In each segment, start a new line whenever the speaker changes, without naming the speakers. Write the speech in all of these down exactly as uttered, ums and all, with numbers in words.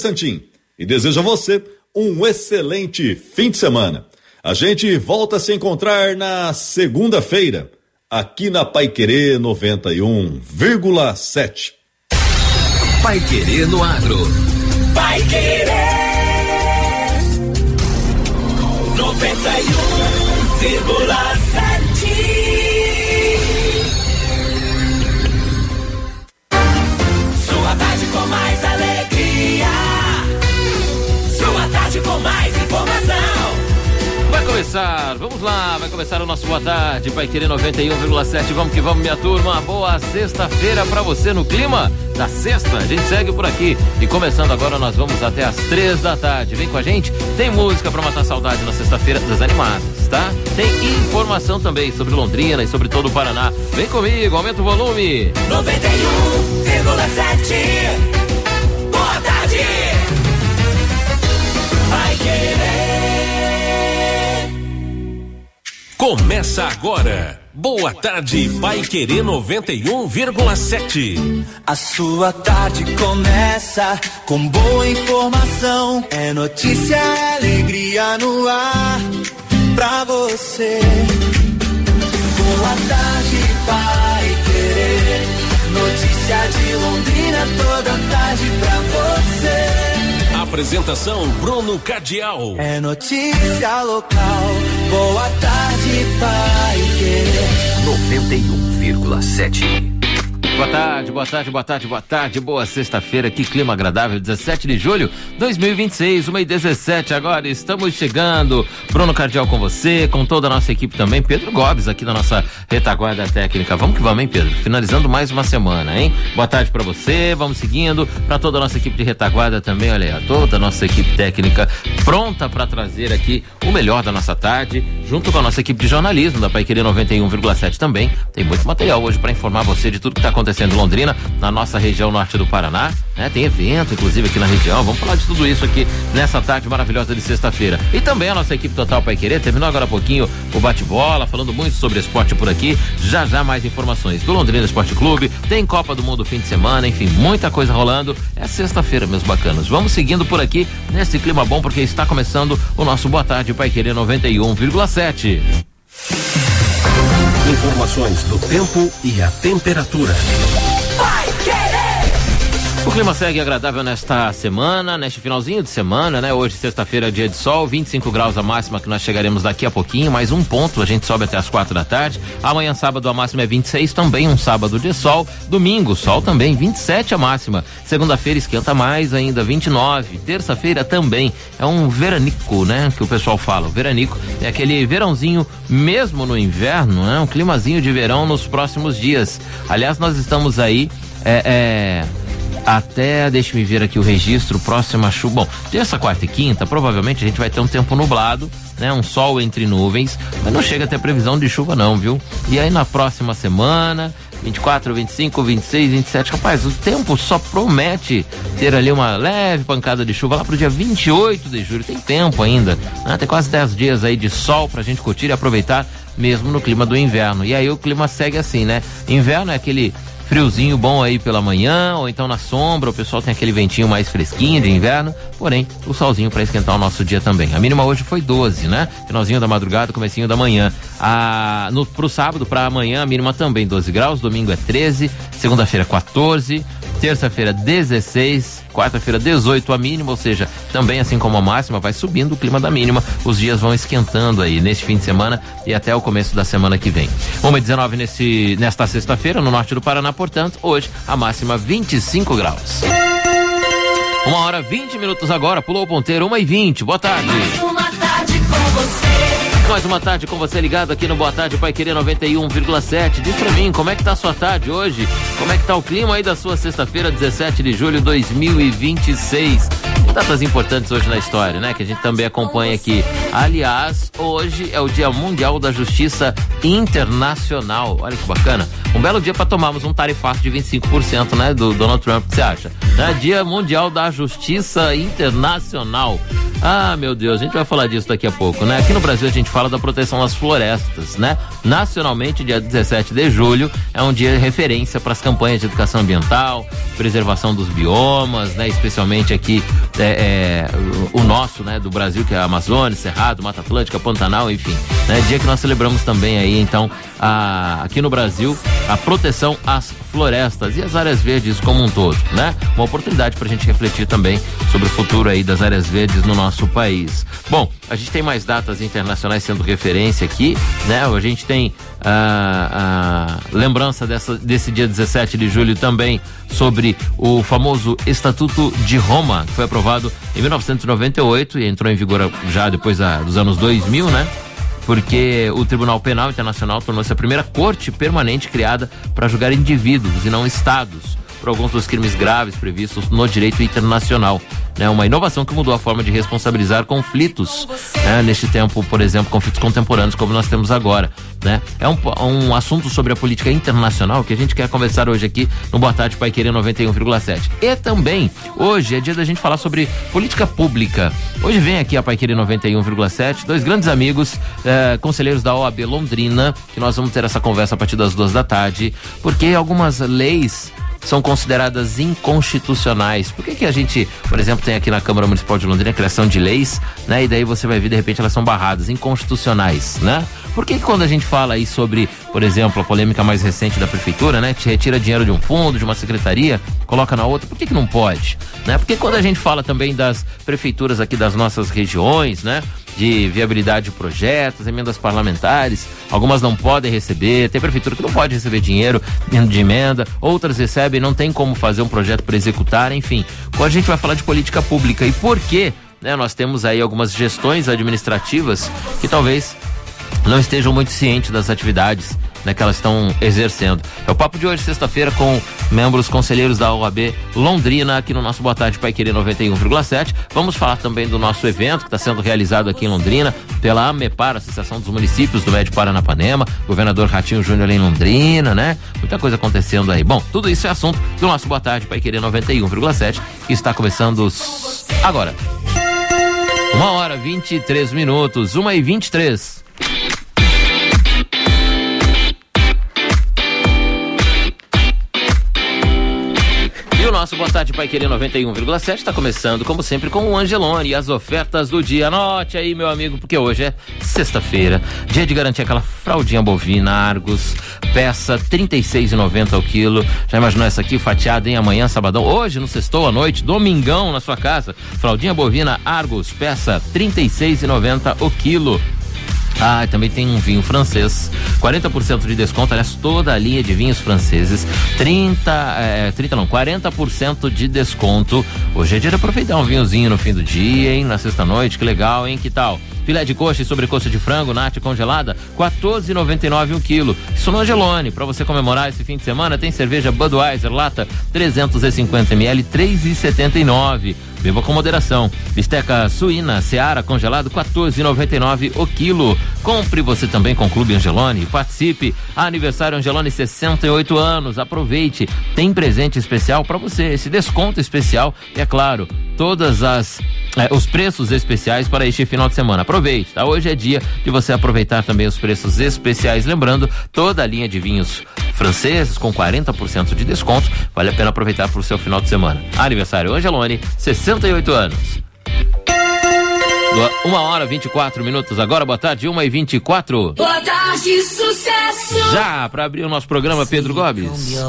Santim e desejo a você um excelente fim de semana. A gente volta a se encontrar na segunda-feira, aqui na Paiquerê noventa e um vírgula sete.
Paiquerê no Agro.
Paiquerê noventa e um vírgula sete. Sua tarde com mais alegria. Sua tarde com mais informação.
Vai começar, vamos lá, vai começar o nosso Boa Tarde, Paiquerê noventa e um vírgula sete, vamos que vamos, minha turma, boa sexta-feira pra você no clima da sexta, a gente segue por aqui e começando agora nós vamos até as três da tarde, vem com a gente, tem música pra matar saudade na sexta-feira das animadas, tá? Tem informação também sobre Londrina e sobre todo o Paraná, vem comigo, aumenta o volume.
noventa e um vírgula sete, boa tarde, Paiquerê.
Começa agora. Boa tarde, Paiquerê noventa e um vírgula sete.
A sua tarde começa com boa informação. É notícia, é alegria no ar pra você. Boa tarde, Paiquerê. Notícia de Londrina toda tarde pra você.
Apresentação Bruno Cardial.
É notícia local. Boa tarde, Paiquerê
noventa e um vírgula sete.
Boa tarde, boa tarde, boa tarde, boa tarde, boa sexta-feira, que clima agradável, dezessete de julho de dois mil e vinte e seis, uma e dezessete agora, estamos chegando, Bruno Cardial com você, com toda a nossa equipe também, Pedro Gobes aqui da nossa retaguarda técnica, vamos que vamos, hein, Pedro? Finalizando mais uma semana, hein? Boa tarde pra você, vamos seguindo, pra toda a nossa equipe de retaguarda também, olha aí, toda a nossa equipe técnica pronta pra trazer aqui o melhor da nossa tarde, junto com a nossa equipe de jornalismo da Paiquerê noventa e um vírgula sete também, tem muito material hoje pra informar você de tudo que tá acontecendo acontecendo em Londrina, na nossa região norte do Paraná, né? Tem evento, inclusive, aqui na região, vamos falar de tudo isso aqui nessa tarde maravilhosa de sexta-feira. E também a nossa equipe Total Paiquerê, terminou agora há pouquinho o bate-bola, falando muito sobre esporte por aqui, já já mais informações do Londrina Esporte Clube, tem Copa do Mundo fim de semana, enfim, muita coisa rolando, é sexta-feira, meus bacanas. Vamos seguindo por aqui, nesse clima bom, porque está começando o nosso Boa Tarde Paiquerê noventa e um vírgula sete.
Informações do tempo e a temperatura.
O clima segue agradável nesta semana, neste finalzinho de semana, né? Hoje, sexta-feira, dia de sol, vinte e cinco graus a máxima, que nós chegaremos daqui a pouquinho, mais um ponto, a gente sobe até as quatro da tarde. Amanhã, sábado, a máxima é vinte e seis, também um sábado de sol. Domingo, sol também, vinte e sete a máxima. Segunda-feira esquenta mais ainda, vinte e nove. Terça-feira também, é um veranico, né? Que o pessoal fala, o veranico é aquele verãozinho mesmo no inverno, né? Um climazinho de verão nos próximos dias. Aliás, nós estamos aí, é... é... até, deixa-me ver aqui o registro, próxima chuva, bom, terça, quarta e quinta, provavelmente a gente vai ter um tempo nublado, né, um sol entre nuvens, mas não chega a ter previsão de chuva não, viu? E aí na próxima semana, vinte e quatro, vinte e cinco, vinte e seis, vinte e sete, rapaz, o tempo só promete ter ali uma leve pancada de chuva lá pro dia vinte e oito de julho, tem tempo ainda, né? Tem quase dez dias aí de sol pra gente curtir e aproveitar mesmo no clima do inverno, e aí o clima segue assim, né? Inverno é aquele friozinho bom aí pela manhã, ou então na sombra, o pessoal tem aquele ventinho mais fresquinho de inverno, porém, o solzinho para esquentar o nosso dia também. A mínima hoje foi doze, né? Finalzinho da madrugada, comecinho da manhã. A, no, pro sábado, para amanhã, a mínima também doze graus, domingo é treze, segunda-feira quatorze, terça-feira dezesseis, quarta-feira dezoito a mínima, ou seja, também assim como a máxima, vai subindo o clima da mínima, os dias vão esquentando aí neste fim de semana e até o começo da semana que vem. uma e dezenove nesse, nesta sexta-feira, no norte do Paraná, portanto, hoje a máxima vinte e cinco graus. Uma hora vinte minutos agora, pulou o ponteiro, uma e vinte, boa tarde.
Mais uma tarde com você.
Mais uma tarde com você ligado aqui no Boa Tarde Paiquerê noventa e um vírgula sete. Diz pra mim, como é que tá a sua tarde hoje? Como é que tá o clima aí da sua sexta-feira, dezessete de julho de dois mil e vinte e seis? Datas importantes hoje na história, né? Que a gente também acompanha aqui. Aliás, hoje é o Dia Mundial da Justiça internacional. Olha que bacana. Um belo dia para tomarmos um tarifaço de vinte e cinco por cento, né, do Donald Trump, o que você acha? Né? Dia Mundial da Justiça Internacional. Ah, meu Deus, a gente vai falar disso daqui a pouco, né? Aqui no Brasil a gente fala da proteção das florestas, né? Nacionalmente, dia dezessete de julho é um dia de referência para as campanhas de educação ambiental, preservação dos biomas, né? Especialmente aqui é, é, o nosso, né? Do Brasil, que é a Amazônia, Cerrado, Mata Atlântica, Pantanal, enfim, né? Dia que nós celebramos também aí, então, a, aqui no Brasil, a proteção às florestas e as áreas verdes como um todo, né? Uma oportunidade para a gente refletir também sobre o futuro aí das áreas verdes no nosso país. Bom, a gente tem mais datas internacionais sendo referência aqui, né? A gente tem a, a lembrança dessa, desse dia dezessete de julho também sobre o famoso Estatuto de Roma, que foi aprovado em mil novecentos e noventa e oito e entrou em vigor já depois da, dos anos dois mil, né? Porque o Tribunal Penal Internacional tornou-se a primeira corte permanente criada para julgar indivíduos e não estados por alguns dos crimes graves previstos no direito internacional, né? Uma inovação que mudou a forma de responsabilizar conflitos, né? Neste tempo, por exemplo, conflitos contemporâneos como nós temos agora, né? É um, um assunto sobre a política internacional que a gente quer conversar hoje aqui no Boa Tarde Paiquerê noventa e um vírgula sete. E também, hoje é dia da gente falar sobre política pública. Hoje vem aqui a Paiquerê noventa e um vírgula sete, dois grandes amigos, eh, conselheiros da O A B Londrina, que nós vamos ter essa conversa a partir das duas da tarde, porque algumas leis são consideradas inconstitucionais. Por que que a gente, por exemplo, tem aqui na Câmara Municipal de Londrina a criação de leis, né? E daí você vai ver, de repente, elas são barradas, inconstitucionais, né? Por que que quando a gente fala aí sobre, por exemplo, a polêmica mais recente da prefeitura, né? Te retira dinheiro de um fundo, de uma secretaria, coloca na outra, por que que não pode? Né? Porque quando a gente fala também das prefeituras aqui das nossas regiões, né? De viabilidade de projetos, emendas parlamentares, algumas não podem receber, tem prefeitura que não pode receber dinheiro de emenda, outras recebem, não tem como fazer um projeto para executar, enfim. Quando a gente vai falar de política pública e por quê, né? Nós temos aí algumas gestões administrativas que talvez não estejam muito cientes das atividades, né, que elas estão exercendo. É o papo de hoje, sexta-feira, com membros conselheiros da O A B Londrina, aqui no nosso Boa Tarde Paiquerê noventa e um vírgula sete. Vamos falar também do nosso evento que está sendo realizado aqui em Londrina pela AMEPAR, Associação dos Municípios do Médio Paranapanema, governador Ratinho Júnior em Londrina, né? Muita coisa acontecendo aí. Bom, tudo isso é assunto do nosso Boa Tarde Paiquerê noventa e um vírgula sete, que está começando agora. Uma hora, vinte e três minutos, uma e vinte e três. Nosso Boa Tarde Paiquerê noventa e um vírgula sete está começando, como sempre, com o Angelone e as ofertas do dia. Anote aí, meu amigo, porque hoje é sexta-feira, dia de garantir aquela fraldinha bovina Argos, peça trinta e seis reais e noventa centavos ao quilo. Já imaginou essa aqui fatiada em amanhã, sabadão? Hoje, no sextou à noite, domingão na sua casa. Fraldinha bovina Argos, peça trinta e seis reais e noventa centavos o quilo. Ah, também tem um vinho francês, quarenta por cento de desconto, aliás, toda a linha de vinhos franceses, trinta, é, trinta não, quarenta por cento de desconto. Hoje é dia de aproveitar um vinhozinho no fim do dia, hein, na sexta-noite, que legal, hein, que tal? Filé de coxa e sobrecoxa de frango, nate congelada, quatorze reais e noventa e nove centavos um quilo. Isso no Angelone. Para você comemorar esse fim de semana, tem cerveja Budweiser, lata trezentos e cinquenta mililitros, três reais e setenta e nove centavos. Beba com moderação. Bisteca suína Seara congelado, quatorze reais e noventa e nove centavos o quilo. Compre você também com o Clube Angelone. Participe. Aniversário Angelone, sessenta e oito anos. Aproveite. Tem presente especial para você. Esse desconto especial. E é claro, todas as É, os preços especiais para este final de semana. Aproveite, tá? Hoje é dia de você aproveitar também os preços especiais. Lembrando, toda a linha de vinhos franceses com quarenta por cento de desconto. Vale a pena aproveitar para o seu final de semana. Aniversário Angelone, sessenta e oito anos. Uma hora, vinte e quatro minutos agora, boa tarde, uma e vinte e quatro.
Boa tarde, sucesso!
Já, para abrir o nosso programa, Pedro Gomes.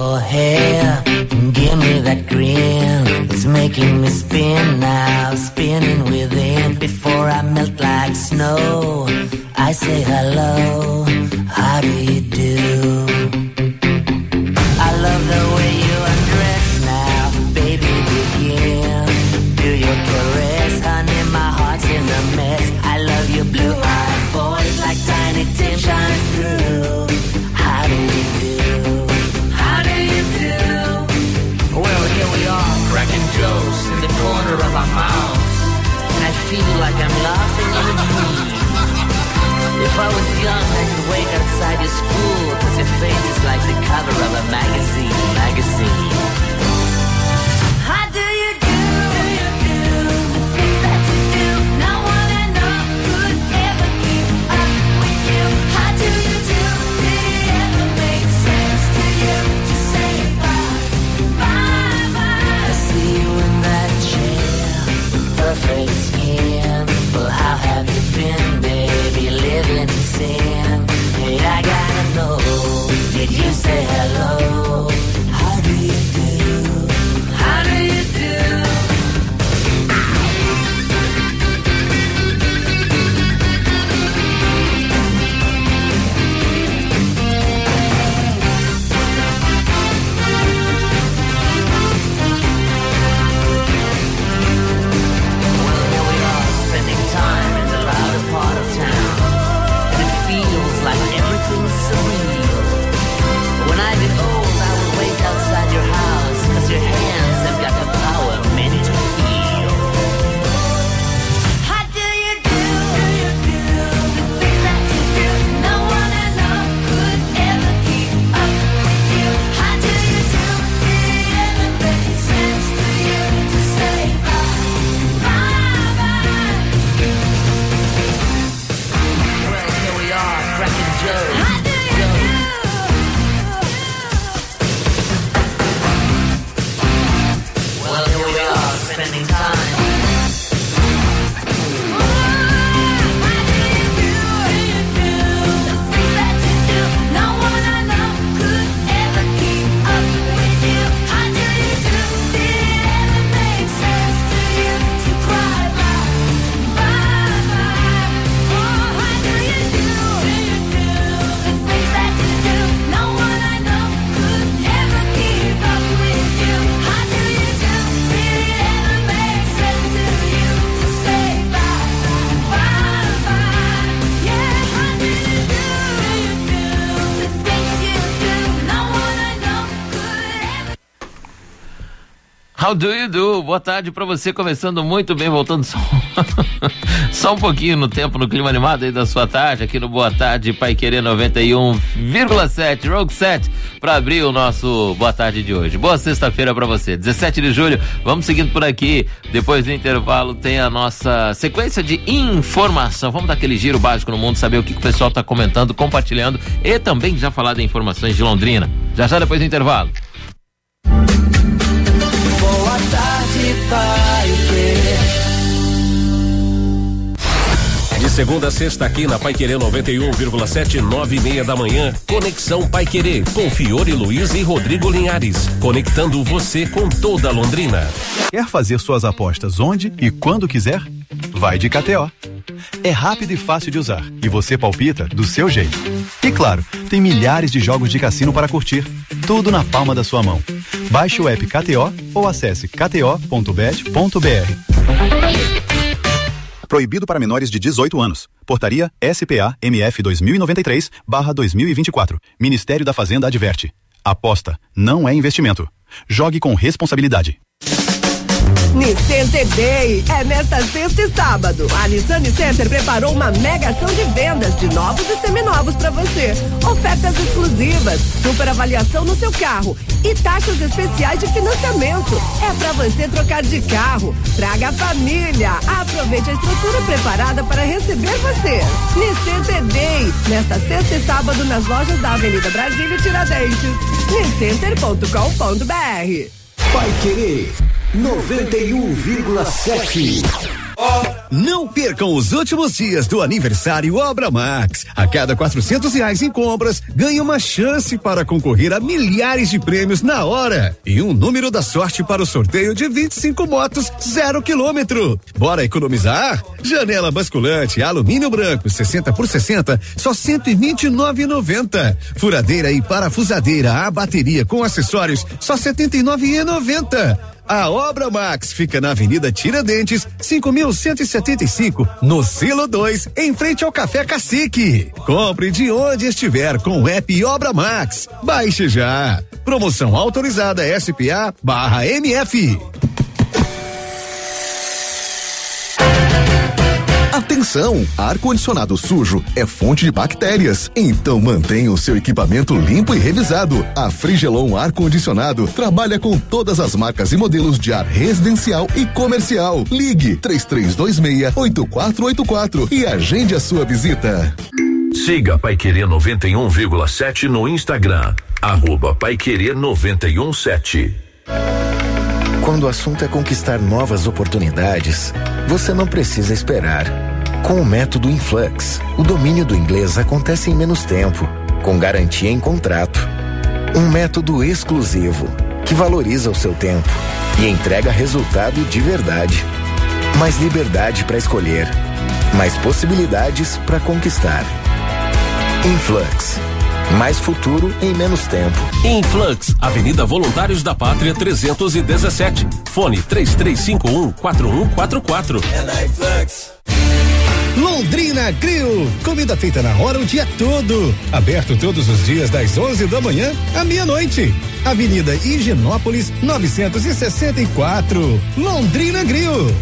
Give me that grin, it's making me spin now, spinning within. Before I melt like snow, I say hello, how do you do? I love the way you undress now, baby begin. Do your caress, honey, my heart's in a mess. I love your blue-eyed voice like Tiny Tim shines through. How do you do? How do you do? Well, here we are, cracking jokes in the corner of our mouths, and I feel like I'm laughing in a dream. If I was young, I could wait outside your school, cause your face is like the cover of a magazine, magazine. How do you do, do you do the things that you do? No one I know could ever keep up with you. How do you do, did it ever make sense to you to say bye, bye, bye? I see you in that chair, perfect skin. Well, how have you been, baby, living in sin? Hey, I gotta know, did you say hello? How do you do? How do you do? Well, here we are, spending time in the louder part of town, and it feels like everything's surreal. When I get old, I will wait outside your house, cause your hands have got the power meant to heal. How do you do, do you do the things that you do? No one I know could ever keep up with you. How do you do, did it ever make sense to you to say bye, bye, bye? Well, here we are, cracking jokes. How do you do? Well, here we are, spending time.
How do you do? Boa tarde pra você, começando muito bem, voltando só, só um pouquinho no tempo, no clima animado aí da sua tarde, aqui no Boa Tarde Paiquerê noventa e um vírgula sete, Rogue sete, pra abrir o nosso Boa Tarde de hoje. Boa sexta-feira pra você, dezessete de julho, vamos seguindo por aqui, depois do intervalo tem a nossa sequência de informação, vamos dar aquele giro básico no mundo, saber o que, que o pessoal tá comentando, compartilhando e também já falar de informações de Londrina, já já depois do intervalo.
Boa tarde, Paiquerê.
De segunda a sexta aqui na Paiquerê noventa e um vírgula sete, nove e meia da manhã, Conexão Paiquerê, com Fiore Luiz e Rodrigo Linhares, conectando você com toda Londrina.
Quer fazer suas apostas onde e quando quiser? Vai de K T O. É rápido e fácil de usar e você palpita do seu jeito. E claro, tem milhares de jogos de cassino para curtir, tudo na palma da sua mão. Baixe o app K T O ou acesse k t o ponto bet ponto b r. Proibido para menores de dezoito anos. Portaria S P A M F dois mil e noventa e três barra dois mil e vinte e quatro. Ministério da Fazenda adverte. Aposta não é investimento. Jogue com responsabilidade.
Nissan Day é nesta sexta e sábado. A Nissan Center preparou uma mega ação de vendas de novos e seminovos para você. Ofertas exclusivas, super avaliação no seu carro e taxas especiais de financiamento. É para você trocar de carro. Traga a família. Aproveite a estrutura preparada para receber você. Nissan Day nesta sexta e sábado nas lojas da Avenida Brasília e Tiradentes. niscenter ponto com ponto b r.
Paiquerê noventa e um vírgula sete. Não percam os últimos dias do aniversário Obra Max. A cada quatrocentos reais em compras, ganhe uma chance para concorrer a milhares de prêmios na hora e um número da sorte para o sorteio de vinte e cinco motos zero quilômetro. Bora economizar? Janela basculante alumínio branco sessenta por sessenta, só cento e vinte e nove reais e noventa centavos. Furadeira e parafusadeira a bateria com acessórios, só setenta e nove reais e noventa centavos. A Obra Max fica na Avenida Tiradentes, cinco mil cento e setenta e cinco, no Silo dois, em frente ao Café Cacique. Compre de onde estiver com o app Obra Max. Baixe já. Promoção autorizada S P A barra M F.
Atenção, ar-condicionado sujo é fonte de bactérias, então mantenha o seu equipamento limpo e revisado. A Frigelon Ar-Condicionado trabalha com todas as marcas e modelos de ar residencial e comercial. Ligue três três dois seis, oito quatro oito quatro e agende a sua visita.
Siga Paiquerê noventa e um vírgula sete no Instagram, arroba Paiquerê noventa e um sete.
Quando o assunto é conquistar novas oportunidades, você não precisa esperar. Com o método Influx, o domínio do inglês acontece em menos tempo, com garantia em contrato. Um método exclusivo, que valoriza o seu tempo e entrega resultado de verdade. Mais liberdade para escolher, mais possibilidades para conquistar. Influx. Mais futuro em menos tempo.
Influx, Avenida Voluntários da Pátria trezentos e dezessete. Fone três três cinco um, quatro um quatro quatro.
É na Influx.
Londrina Grill, comida feita na hora o dia todo. Aberto todos os dias das onze da manhã à meia-noite. Avenida Higienópolis novecentos e sessenta e quatro. Londrina Grill.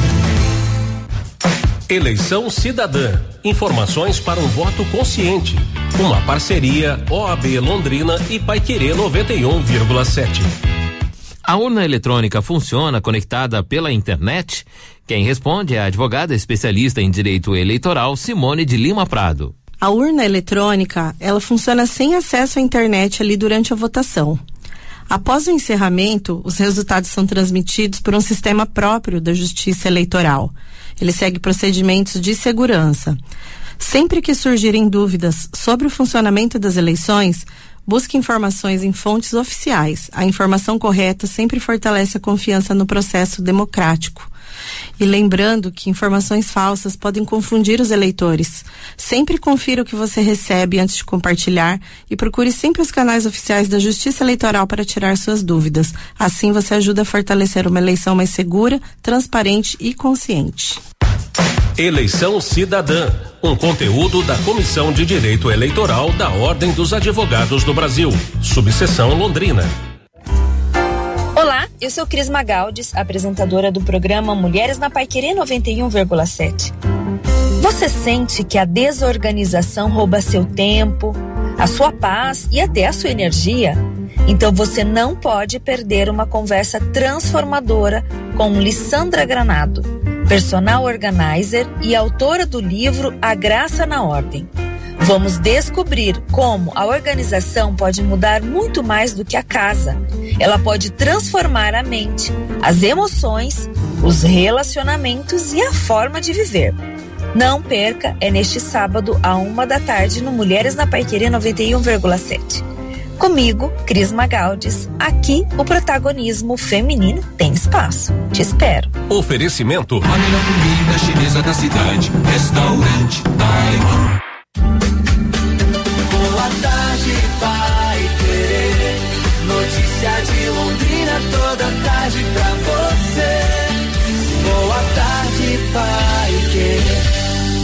Eleição Cidadã. Informações para um voto consciente. Uma parceria O A B Londrina e Paiquerê noventa e um vírgula sete.
A urna eletrônica funciona conectada pela internet? Quem responde é a advogada especialista em direito eleitoral Simone de Lima Prado.
A urna eletrônica, ela funciona sem acesso à internet ali durante a votação. Após o encerramento, os resultados são transmitidos por um sistema próprio da Justiça Eleitoral. Ele segue procedimentos de segurança. Sempre que surgirem dúvidas sobre o funcionamento das eleições, busque informações em fontes oficiais. A informação correta sempre fortalece a confiança no processo democrático. E lembrando que informações falsas podem confundir os eleitores. Sempre confira o que você recebe antes de compartilhar e procure sempre os canais oficiais da Justiça Eleitoral para tirar suas dúvidas. Assim você ajuda a fortalecer uma eleição mais segura, transparente e consciente.
Eleição Cidadã, um conteúdo da Comissão de Direito Eleitoral da Ordem dos Advogados do Brasil, subseção Londrina.
Olá, eu sou Cris Magaldes, apresentadora do programa Mulheres na Paiquerê noventa e um vírgula sete. Você sente que a desorganização rouba seu tempo, a sua paz e até a sua energia? Então você não pode perder uma conversa transformadora com Lissandra Granado, personal organizer e autora do livro A Graça na Ordem. Vamos descobrir como a organização pode mudar muito mais do que a casa. Ela pode transformar a mente, as emoções, os relacionamentos e a forma de viver. Não perca, é neste sábado, à uma da tarde, no Mulheres na Paiquerê noventa e um vírgula sete. Comigo, Cris Magaldes, aqui o protagonismo feminino tem espaço. Te espero.
Oferecimento:
a melhor comida chinesa da cidade, Restaurante Taiwan. Boa tarde, Paiquerê, notícia de Londrina toda tarde pra você. Boa tarde, Paiquerê.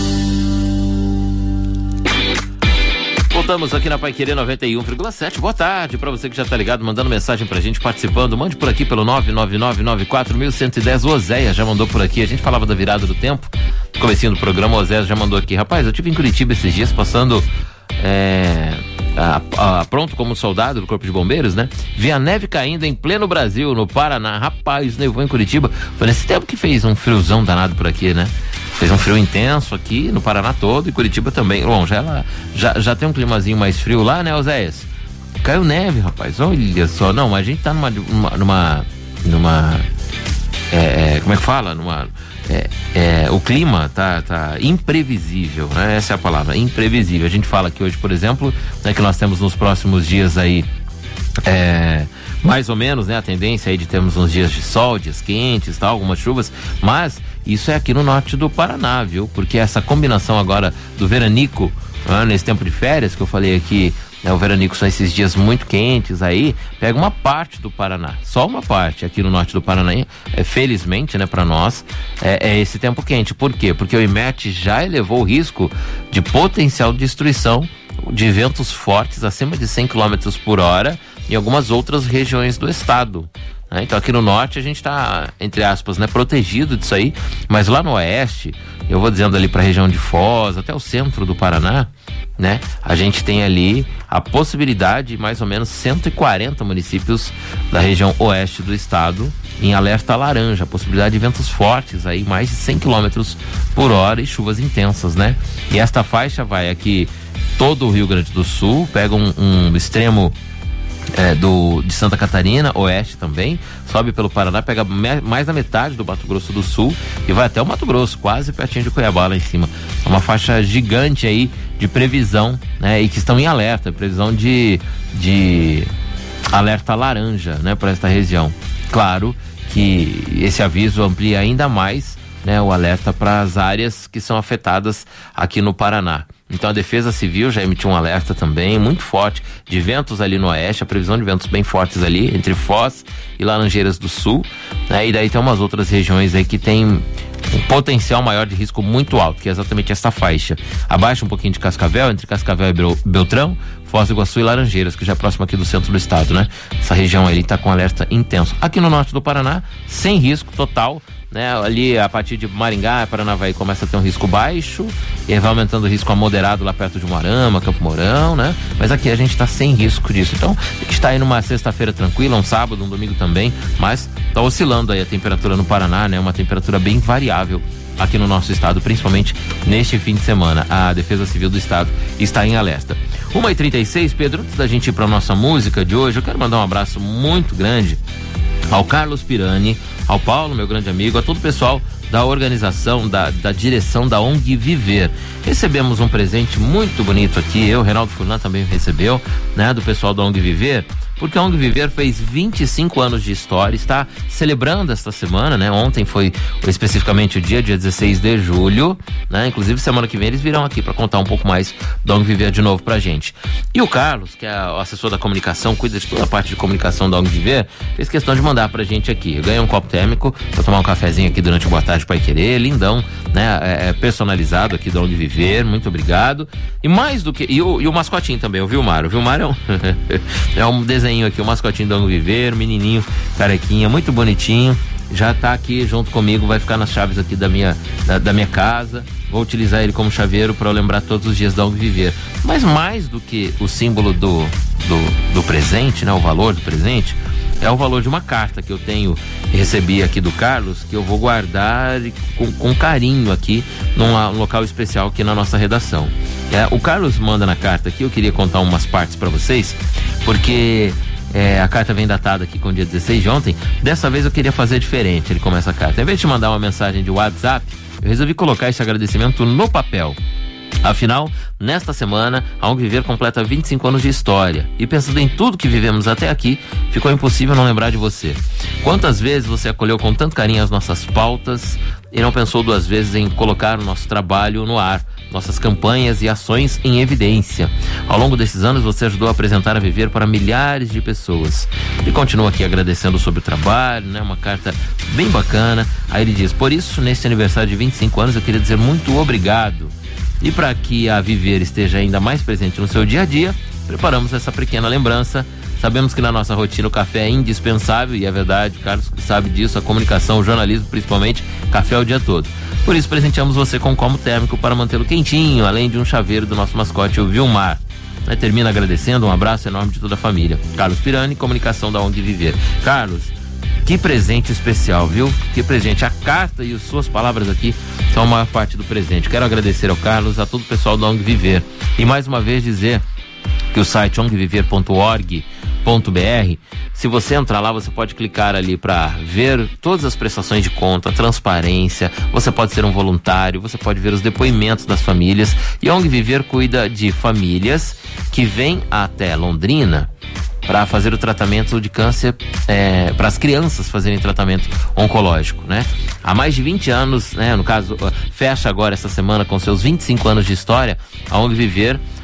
Voltamos aqui na Paiquerê noventa e um vírgula sete. Boa tarde pra você que já tá ligado, mandando mensagem pra gente, participando. Mande por aqui pelo nove nove nove nove quatro um um zero. O Oséia já mandou por aqui. A gente falava da virada do tempo, no comecinho do programa. O Oséia já mandou aqui. Rapaz, eu estive em Curitiba esses dias, passando é, a, a, pronto como soldado do Corpo de Bombeiros, né? Vi a neve caindo em pleno Brasil, no Paraná. Rapaz, nevou em Curitiba. Foi nesse tempo que fez um friozão danado por aqui, né? Fez um frio intenso aqui no Paraná todo e Curitiba também. Bom, já, ela, já, já tem um climazinho mais frio lá, né, Oséias? Caiu neve, rapaz. Olha só. Não, mas a gente tá numa... numa, numa, numa é, é, como é que fala? Numa, é, é, o clima tá, tá imprevisível, né? Essa é a palavra, imprevisível. A gente fala aqui hoje, por exemplo, né, que nós temos nos próximos dias aí é, mais ou menos, né, a tendência aí de termos uns dias de sol, dias quentes, tal, algumas chuvas, mas isso é aqui no norte do Paraná, viu? Porque essa combinação agora do veranico, né, nesse tempo de férias que eu falei aqui, né, o veranico são esses dias muito quentes aí, pega uma parte do Paraná, só uma parte aqui no norte do Paraná, é, felizmente, né, para nós, é, é esse tempo quente. Por quê? Porque o IMET já elevou o risco de potencial destruição de ventos fortes acima de cem quilômetros por hora em algumas outras regiões do estado. né? Então aqui no norte a gente está, entre aspas, né, protegido disso aí, mas lá no oeste, eu vou dizendo ali para a região de Foz, até o centro do Paraná, né? A gente tem ali a possibilidade de mais ou menos cento e quarenta municípios da região oeste do estado em alerta laranja, a possibilidade de ventos fortes aí, mais de cem quilômetros por hora e chuvas intensas, né? E esta faixa vai aqui todo o Rio Grande do Sul, pega um, um extremo É, do, de Santa Catarina, oeste também, sobe pelo Paraná, pega me, mais da metade do Mato Grosso do Sul e vai até o Mato Grosso, quase pertinho de Cuiabá lá em cima. É uma faixa gigante aí de previsão, né? E que estão em alerta, previsão de, de alerta laranja, né? Para esta região. Claro que esse aviso amplia ainda mais, né? O alerta para as áreas que são afetadas aqui no Paraná. Então a Defesa Civil já emitiu um alerta também, muito forte, de ventos ali no oeste, a previsão de ventos bem fortes ali, entre Foz e Laranjeiras do Sul, né? E daí tem umas outras regiões aí que tem um potencial maior de risco muito alto, que é exatamente essa faixa. Abaixo um pouquinho de Cascavel, entre Cascavel e Beltrão, Foz do Iguaçu e Laranjeiras, que já é próximo aqui do centro do estado, né? Essa região ali tá com alerta intenso. Aqui no norte do Paraná, sem risco total, né? Ali a partir de Maringá, Paranavaí começa a ter um risco baixo e vai aumentando o risco a moderado lá perto de Moarama, Campo Mourão, né? Mas aqui a gente tá sem risco disso. Então, a gente tá aí numa sexta-feira tranquila, um sábado, um domingo também, mas tá oscilando aí a temperatura no Paraná, né? Uma temperatura bem variável aqui no nosso estado, principalmente neste fim de semana. A Defesa Civil do Estado está em alerta. uma e trinta e seis, Pedro, antes da gente ir pra nossa música de hoje, eu quero mandar um abraço muito grande ao Carlos Pirani, ao Paulo, meu grande amigo, a todo o pessoal da organização, da, da direção da O N G Viver. Recebemos um presente muito bonito aqui, eu, Reinaldo Furlan, também recebeu, né, do pessoal da O N G Viver, porque a O N G Viver fez vinte e cinco anos de história, está celebrando esta semana, né? Ontem foi especificamente o dia, dia dezesseis de julho, né? Inclusive semana que vem eles virão aqui para contar um pouco mais da O N G Viver de novo pra gente. E o Carlos, que é o assessor da comunicação, cuida de toda a parte de comunicação da O N G Viver, fez questão de mandar pra gente aqui. Eu ganhei um copo térmico pra tomar um cafezinho aqui durante o Boa Tarde Pai Querer, lindão, né? É, personalizado aqui da O N G Viver, muito obrigado. E mais do que... E o, e o mascotinho também, o Vilmar. O Vilmar é um, é um desenho aqui, o mascotinho do O N G Viver, menininho, carequinha, muito bonitinho, já tá aqui junto comigo, vai ficar nas chaves aqui da minha, da, da minha casa, vou utilizar ele como chaveiro para eu lembrar todos os dias da O N G Viver. Mas mais do que o símbolo do, do, do presente, né, o valor do presente, é o valor de uma carta que eu tenho e recebi aqui do Carlos, que eu vou guardar com, com carinho aqui num, num local especial aqui na nossa redação. É, o Carlos manda na carta aqui, eu queria contar umas partes para vocês, porque é, a carta vem datada aqui com o dia dezesseis de ontem. Dessa vez eu queria fazer diferente. Ele começa a carta, em vez de mandar uma mensagem de WhatsApp, eu resolvi colocar esse agradecimento no papel. Afinal, nesta semana, a O N G Viver completa vinte e cinco anos de história. E pensando em tudo que vivemos até aqui, ficou impossível não lembrar de você. Quantas vezes você acolheu com tanto carinho as nossas pautas e não pensou duas vezes em colocar o nosso trabalho no ar, nossas campanhas e ações em evidência. Ao longo desses anos, você ajudou a apresentar a Viver para milhares de pessoas. Ele continua aqui agradecendo sobre o trabalho, né? Uma carta bem bacana. Aí ele diz: por isso, neste aniversário de vinte e cinco anos, eu queria dizer muito obrigado. E para que a Viver esteja ainda mais presente no seu dia a dia, preparamos essa pequena lembrança. Sabemos que na nossa rotina o café é indispensável, e é verdade, o Carlos sabe disso, a comunicação, o jornalismo principalmente, café o dia todo. Por isso presenteamos você com um copo térmico para mantê-lo quentinho, além de um chaveiro do nosso mascote, o Vilmar. Aí termina agradecendo, um abraço enorme de toda a família. Carlos Pirani, comunicação da O N G Viver. Carlos, que presente especial, viu? Que presente. A carta e as suas palavras aqui são a maior parte do presente. Quero agradecer ao Carlos, a todo o pessoal da O N G Viver. E mais uma vez dizer que o site o n g viver ponto org ponto b r, se você entrar lá, você pode clicar ali para ver todas as prestações de conta, transparência, você pode ser um voluntário, você pode ver os depoimentos das famílias. E a O N G Viver cuida de famílias que vêm até Londrina para fazer o tratamento de câncer, é, para as crianças fazerem tratamento oncológico, né? Há mais de vinte anos, né? No caso, fecha agora essa semana com seus vinte e cinco anos de história, a O N G Viver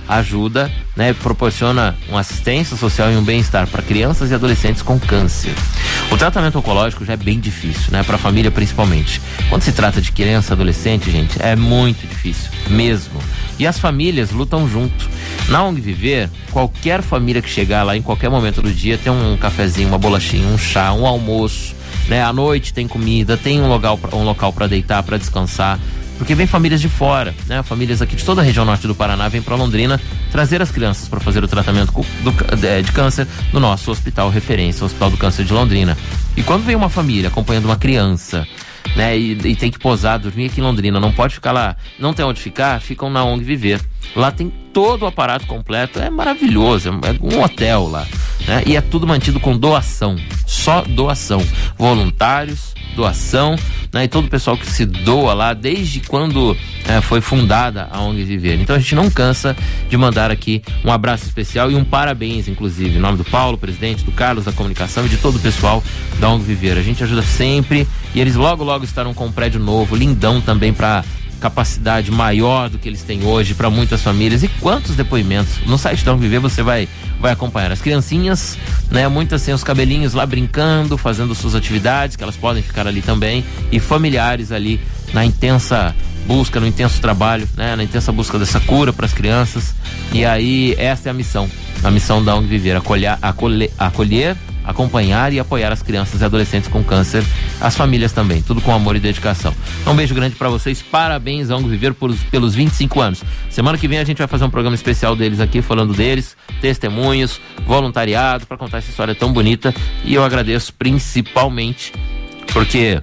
ajuda, né, proporciona uma assistência social e um bem-estar para crianças e adolescentes com câncer. O tratamento oncológico já é bem difícil, né, para a família principalmente. Quando se trata de criança, adolescente, gente, é muito difícil, mesmo. E as famílias lutam junto. Na O N G Viver, qualquer família que chegar lá em qualquer momento do dia tem um cafezinho, uma bolachinha, um chá, um almoço, né? À noite tem comida, tem um local, um local para deitar, para descansar. Porque vem famílias de fora, né? Famílias aqui de toda a região norte do Paraná vêm para Londrina trazer as crianças para fazer o tratamento do, de, de câncer no nosso hospital referência, o Hospital do Câncer de Londrina. E quando vem uma família acompanhando uma criança, né? E, e tem que posar, dormir aqui em Londrina, não pode ficar lá, não tem onde ficar, ficam na O N G Viver. Lá tem todo o aparato completo, é maravilhoso, é um hotel lá, né? E é tudo mantido com doação, só doação, voluntários, doação, né? E todo o pessoal que se doa lá desde quando é, foi fundada a O N G Viver. Então a gente não cansa de mandar aqui um abraço especial e um parabéns, inclusive, em nome do Paulo, presidente, do Carlos da comunicação e de todo o pessoal da O N G Viver. A gente ajuda sempre e eles logo logo estarão com um prédio novo, lindão também, para capacidade maior do que eles têm hoje para muitas famílias. E quantos depoimentos no site da O N G Viver você vai vai acompanhar as criancinhas, né, muitas sem os cabelinhos lá brincando, fazendo suas atividades, que elas podem ficar ali também, e familiares ali na intensa busca, no intenso trabalho, né, na intensa busca dessa cura para as crianças. E aí essa é a missão, a missão da O N G Viver, acolher, acolher, acolher acompanhar e apoiar as crianças e adolescentes com câncer, as famílias também, tudo com amor e dedicação. Um beijo grande pra vocês, parabéns ao O N G Viver por, pelos vinte e cinco anos. Semana que vem a gente vai fazer um programa especial deles aqui, falando deles, testemunhos, voluntariado, pra contar essa história tão bonita. E eu agradeço principalmente porque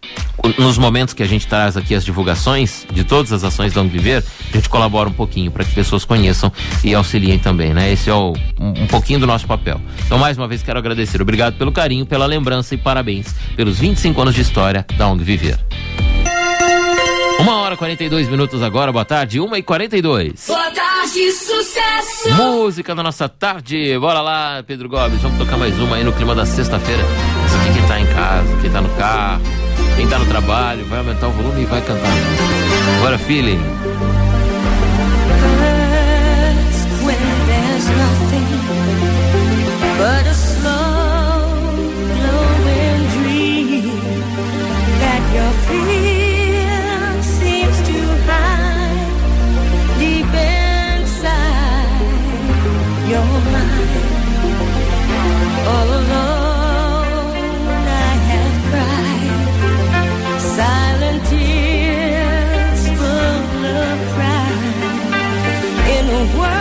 nos momentos que a gente traz aqui as divulgações de todas as ações da O N G Viver, a gente colabora um pouquinho para que pessoas conheçam e auxiliem também, né? Esse é o, um, um pouquinho do nosso papel. Então, mais uma vez, quero agradecer. Obrigado pelo carinho, pela lembrança e parabéns pelos vinte e cinco anos de história da O N G Viver. Uma hora e quarenta e dois minutos agora, boa tarde, uma e quarenta e dois.
Boa tarde, sucesso!
Música da nossa tarde, bora lá, Pedro Gomes, vamos tocar mais uma aí no clima da sexta-feira. Isso aqui quem tá em casa, quem tá no carro, quem tá no trabalho, vai aumentar o volume e vai cantar. Bora, feeling.
When there's nothing but a slow glowing dream that your fear seems to hide deep inside your mind. All alone I have cried silent tears full of pride in a world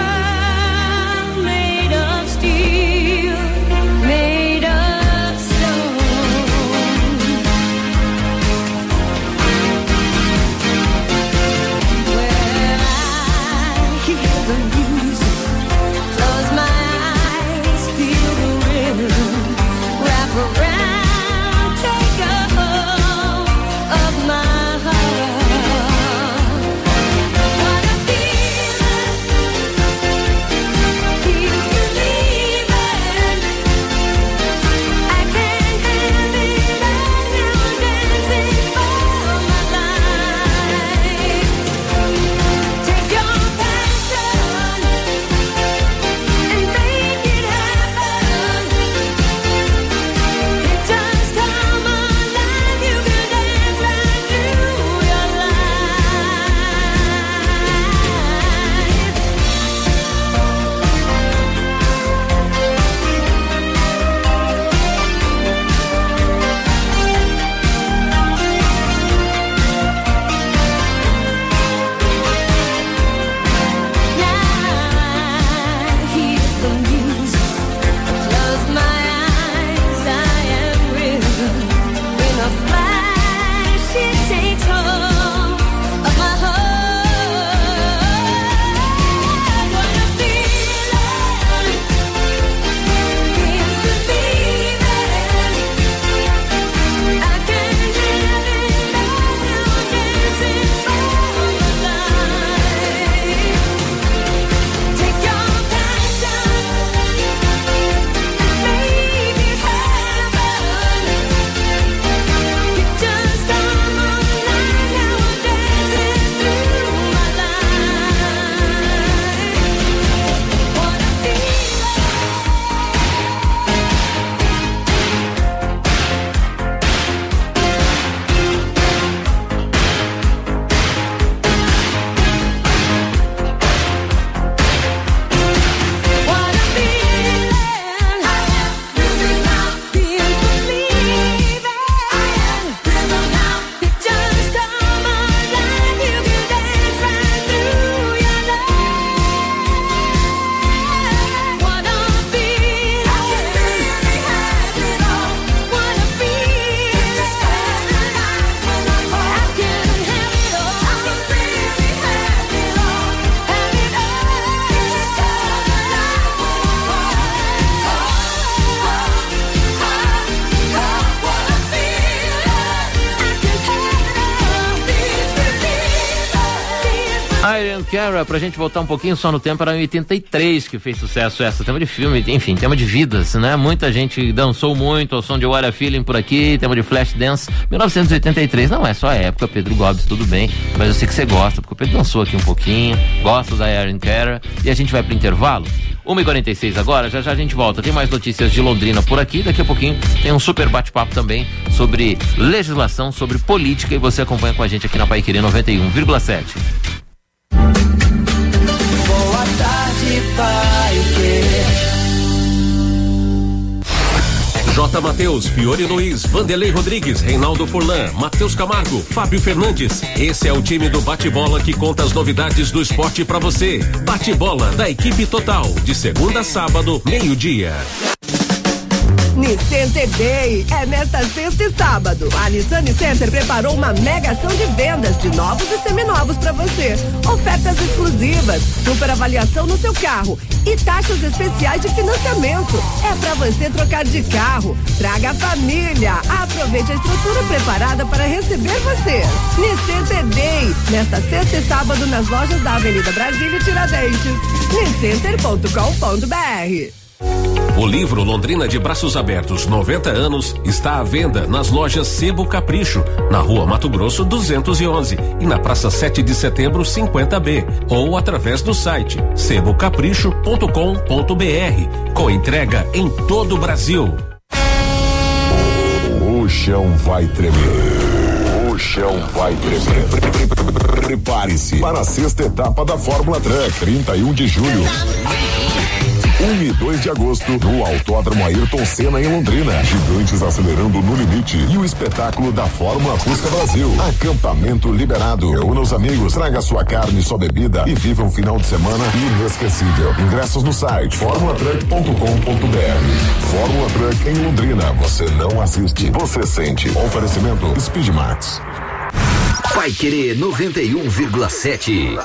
Iron Cara, pra gente voltar um pouquinho só no tempo, era em oitenta e três que fez sucesso essa, tema de filme, enfim, tema de vidas, né? Muita gente dançou muito ao som de What a Feeling por aqui, tema de Flashdance, mil novecentos e oitenta e três, não é só a época, Pedro Gomes, tudo bem, mas eu sei que você gosta, porque o Pedro dançou aqui um pouquinho, gosta da Iron Cara, e a gente vai pro intervalo. uma e quarenta e seis agora, já já a gente volta, tem mais notícias de Londrina por aqui, daqui a pouquinho tem um super bate-papo também sobre legislação, sobre política, e você acompanha com a gente aqui na Paiquerê noventa e um vírgula sete.
Boa tarde, Paiquerê.
J. Mateus, Fiore Luiz, Vanderlei Rodrigues, Reinaldo Furlan, Matheus Camargo, Fábio Fernandes. Esse é o time do Bate-Bola que conta as novidades do esporte pra você. Bate-Bola da equipe total, de segunda a sábado, meio-dia.
Nissan Day é nesta sexta e sábado. A Nissan Center preparou uma mega ação de vendas de novos e seminovos para você. Ofertas exclusivas, super avaliação no seu carro e taxas especiais de financiamento. É para você trocar de carro. Traga a família. Aproveite a estrutura preparada para receber você. Nissan Day, nesta sexta e sábado nas lojas da Avenida Brasília e Tiradentes. niscenter ponto com ponto br.
O livro Londrina de Braços Abertos noventa anos está à venda nas lojas Sebo Capricho, na Rua Mato Grosso duzentos e onze e na Praça sete de Setembro cinquenta B, ou através do site sebo capricho ponto com ponto br, com entrega em todo o Brasil.
O chão vai tremer. O chão vai tremer. Prepare-se para a sexta etapa da Fórmula Truck, trinta e um de julho. um e dois de agosto, no Autódromo Ayrton Senna em Londrina. Gigantes acelerando no limite e o espetáculo da Fórmula Fusca Brasil. Acampamento liberado. Reúna os amigos, traga sua carne e sua bebida e viva um final de semana inesquecível. Ingressos no site fórmula truck ponto com ponto br. Fórmula Truck em Londrina. Você não assiste, você sente. Oferecimento Speedmax.
Paiquerê noventa e um vírgula sete.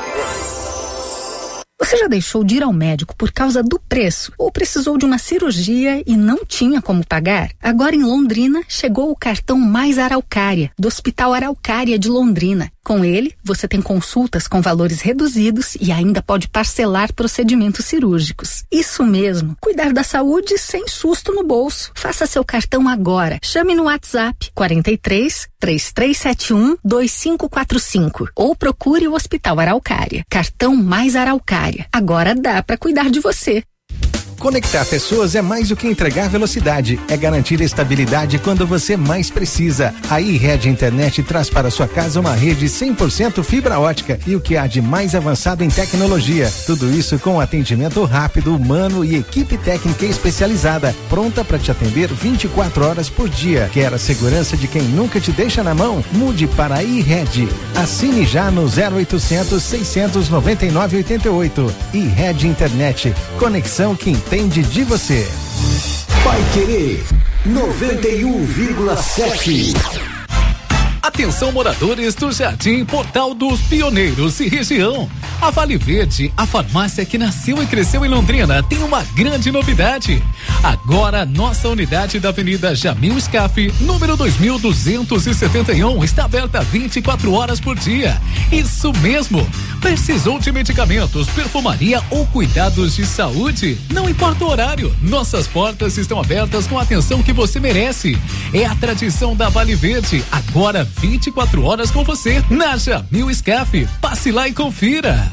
Você já deixou de ir ao médico por causa do preço ou precisou de uma cirurgia e não tinha como pagar? Agora em Londrina chegou o cartão Mais Araucária, do Hospital Araucária de Londrina. Com ele, você tem consultas com valores reduzidos e ainda pode parcelar procedimentos cirúrgicos. Isso mesmo, cuidar da saúde sem susto no bolso. Faça seu cartão agora. Chame no WhatsApp quarenta e três, três três sete um, dois cinco quatro cinco ou procure o Hospital Araucária. Cartão Mais Araucária. Agora dá para cuidar de você.
Conectar pessoas é mais do que entregar velocidade, é garantir estabilidade quando você mais precisa. A iRede Internet traz para sua casa uma rede cem por cento fibra ótica e o que há de mais avançado em tecnologia. Tudo isso com atendimento rápido, humano e equipe técnica especializada, pronta para te atender vinte e quatro horas por dia. Quer a segurança de quem nunca te deixa na mão? Mude para a iRede. Assine já no zero oitocentos, seiscentos noventa e nove, oitenta e oito. iRede Internet. Conexão que entende de você.
Paiquerê noventa e um vírgula sete.
Atenção, moradores do Jardim Portal dos Pioneiros e região. A Vale Verde, a farmácia que nasceu e cresceu em Londrina, tem uma grande novidade. Agora, nossa unidade da Avenida Jamil Scaff, número dois mil duzentos e setenta e um, está aberta vinte e quatro horas por dia. Isso mesmo. Precisou de medicamentos, perfumaria ou cuidados de saúde? Não importa o horário, nossas portas estão abertas com a atenção que você merece. É a tradição da Vale Verde, agora vinte e quatro horas com você, na Jamil Scaff. Passe lá e confira.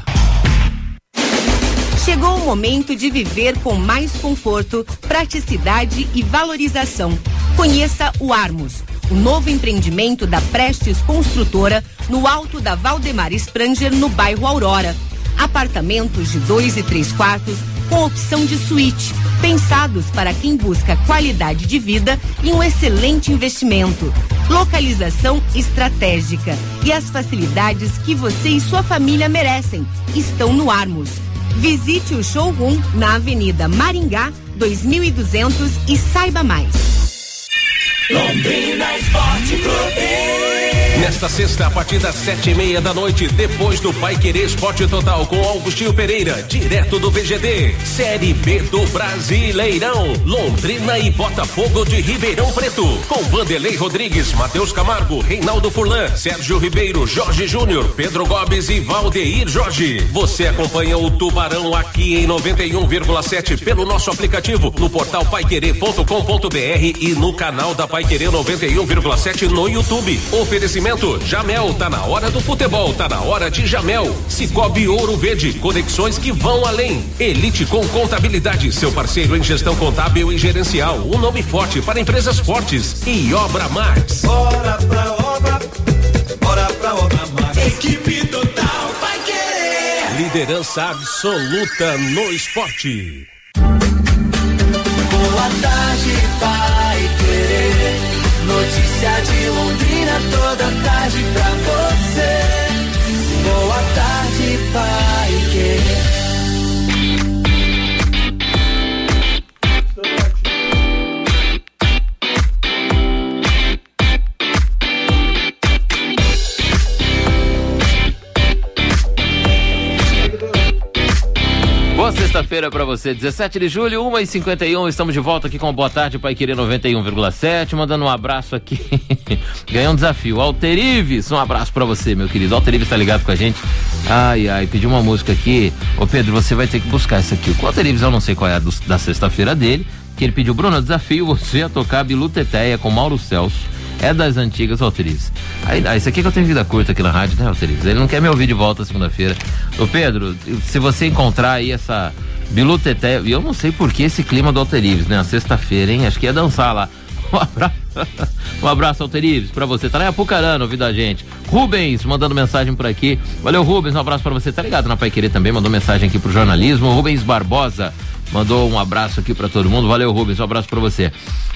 Chegou o momento de viver com mais conforto, praticidade e valorização. Conheça o Armos, o novo empreendimento da Prestes Construtora no alto da Valdemar Spranger, no bairro Aurora. Apartamentos de dois e três quartos com opção de suíte, pensados para quem busca qualidade de vida e um excelente investimento. Localização estratégica e as facilidades que você e sua família merecem estão no Armos. Visite o showroom na Avenida Maringá dois mil e duzentos e saiba mais.
Londrina Esporte Clube.
Nesta sexta, a partir das sete e meia da noite, depois do Paiquerê Esporte Total com Augustinho Pereira, direto do V G D. Série B do Brasileirão. Londrina e Botafogo de Ribeirão Preto. Com Vanderlei Rodrigues, Matheus Camargo, Reinaldo Furlan, Sérgio Ribeiro, Jorge Júnior, Pedro Gomes e Valdeir Jorge. Você acompanha o Tubarão aqui em noventa e um vírgula sete pelo nosso aplicativo, no portal paiquerê ponto com ponto br e no canal da Paiquerê noventa e um vírgula sete no YouTube. Oferecimento Jamel, tá na hora do futebol, tá na hora de Jamel. Cicobi Ouro Verde, conexões que vão além. Elite com Contabilidade, seu parceiro em gestão contábil e gerencial, um nome forte para empresas fortes. E Obra Max.
Bora pra obra, bora pra Obra Max. Equipe total vai querer.
Liderança absoluta no esporte.
Boa tarde, vai querer. Notícia de Londrina toda tarde pra você. Boa tarde, vai querer.
Boa sexta-feira pra você, dezessete de julho, uma e cinquenta e um, estamos de volta aqui com Boa Tarde Paiquerê noventa e um vírgula sete, mandando um abraço aqui, ganhou um desafio, Alter Ives, um abraço pra você, meu querido, Alter Ives tá ligado com a gente, ai, ai, pediu uma música aqui, ô Pedro, você vai ter que buscar essa aqui, o Alter Ives eu não sei qual é a do, da sexta-feira dele, que ele pediu, Bruno, desafio você a tocar Bilu Teteia com Mauro Celso, é das antigas, Alteriz. Aí, aí, isso aqui é que eu tenho vida curta aqui na rádio, né, Alteriz? Ele não quer me ouvir de volta segunda-feira. Ô Pedro, se você encontrar aí essa Bilu Teté, e eu não sei por que esse clima do Alteriz, né? Sexta-feira, hein? Acho que ia dançar lá. Um abraço, um abraço, Alteriz, pra você. Tá lá em Apucarana ouvindo a gente. Rubens, mandando mensagem por aqui. Valeu, Rubens, um abraço pra você. Tá ligado na Paiquerê também, mandou mensagem aqui pro jornalismo. Rubens Barbosa mandou um abraço aqui pra todo mundo. Valeu, Rubens, um abraço pra você.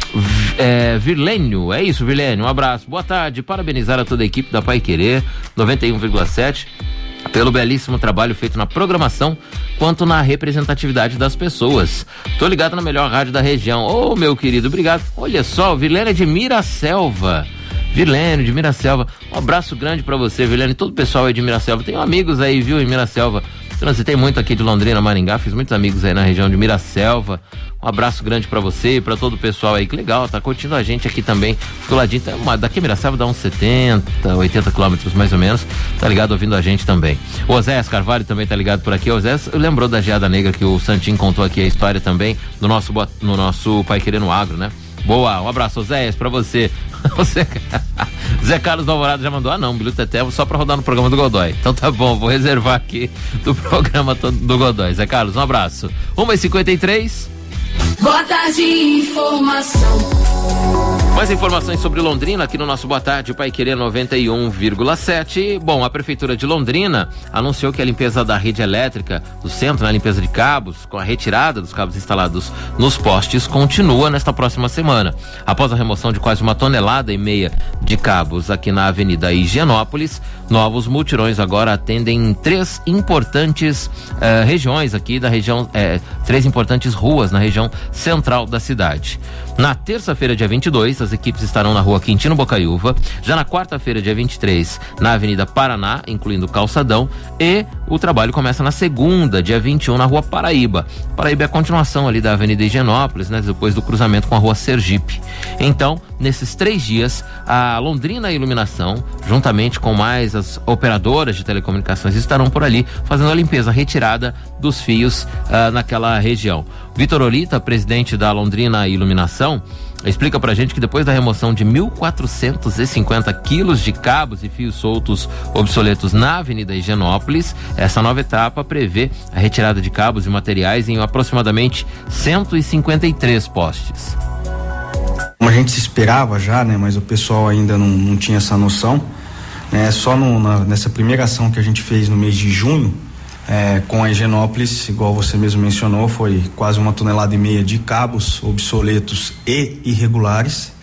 É, Virlênio, é isso, Virlênio, um abraço. Boa tarde, parabenizar a toda a equipe da Paiquerê noventa e um vírgula sete pelo belíssimo trabalho feito na programação quanto na representatividade das pessoas. Tô ligado na melhor rádio da região. Ô, oh, meu querido, obrigado. Olha só, o Virlênio é de Miraselva. Virlênio de Miraselva, um abraço grande pra você, Virlênio, e todo o pessoal aí de Miraselva. Tenho amigos aí, viu, em Miraselva. Transitei muito aqui de Londrina, Maringá, fiz muitos amigos aí na região de Miraselva. Um abraço grande pra você e pra todo o pessoal aí, que legal, tá curtindo a gente aqui também. Do ladinho, tá uma, daqui a Miraselva dá uns setenta, oitenta quilômetros mais ou menos, tá ligado ouvindo a gente também. O Oséias Carvalho também tá ligado por aqui. O Oséias lembrou da Geada Negra que o Santinho contou aqui a história também no nosso, no nosso Paiquerê no Agro, né? Boa, um abraço, Oséias, pra você. Zé, Zé Carlos do Alvorada já mandou, ah não, Bilu Teté só pra rodar no programa do Godoy. Então tá bom, vou reservar aqui do programa do Godoy. Zé Carlos, um abraço. uma e cinquenta e três.
Boa tarde, informação.
Mais informações sobre Londrina aqui no nosso Boa Tarde Paiquerê noventa e um vírgula sete. Bom, a Prefeitura de Londrina anunciou que a limpeza da rede elétrica do centro, né, a limpeza de cabos, com a retirada dos cabos instalados nos postes, continua nesta próxima semana. Após a remoção de quase uma tonelada e meia de cabos aqui na Avenida Higienópolis, novos mutirões agora atendem três importantes eh, regiões aqui da região, eh, três importantes ruas na região central da cidade. Na terça-feira, dia vinte e dois, as equipes estarão na rua Quintino Bocaiúva. Já na quarta-feira, dia vinte e três, na Avenida Paraná, incluindo o Calçadão. E o trabalho começa na segunda, dia vinte e um, na rua Paraíba. Paraíba é a continuação ali da Avenida Higienópolis, né? Depois do cruzamento com a rua Sergipe. Então, nesses três dias, a Londrina Iluminação, juntamente com mais as operadoras de telecomunicações, estarão por ali fazendo a limpeza, a retirada dos fios uh, naquela região. Vitor Olita, presidente da Londrina Iluminação, explica pra gente que depois da remoção de mil quatrocentos e cinquenta quilos de cabos e fios soltos obsoletos na Avenida Higienópolis, essa nova etapa prevê a retirada de cabos e materiais em aproximadamente cento e cinquenta e três postes.
Como a gente se esperava já, né, mas o pessoal ainda não, não tinha essa noção, né, só no, na, nessa primeira ação que a gente fez no mês de junho, É, com a Higienópolis, igual você mesmo mencionou, foi quase uma tonelada e meia de cabos obsoletos e irregulares,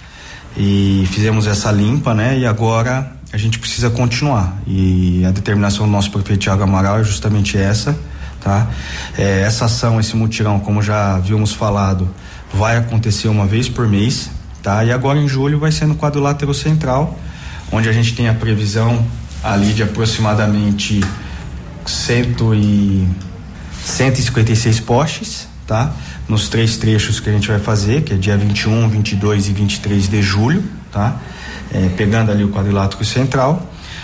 e fizemos essa limpa, né? E agora a gente precisa continuar, e a determinação do nosso prefeito Thiago Amaral é justamente essa, tá? É, essa ação, esse mutirão, como já havíamos falado, vai acontecer uma vez por mês, tá? E agora em julho vai ser no quadrilátero central, onde a gente tem a previsão ali de aproximadamente cento e cinquenta e seis postes, tá? Nos três trechos que a gente vai fazer, que é dia vinte e um, vinte e dois e vinte e três de julho, tá? É, pegando ali o quadrilátero central.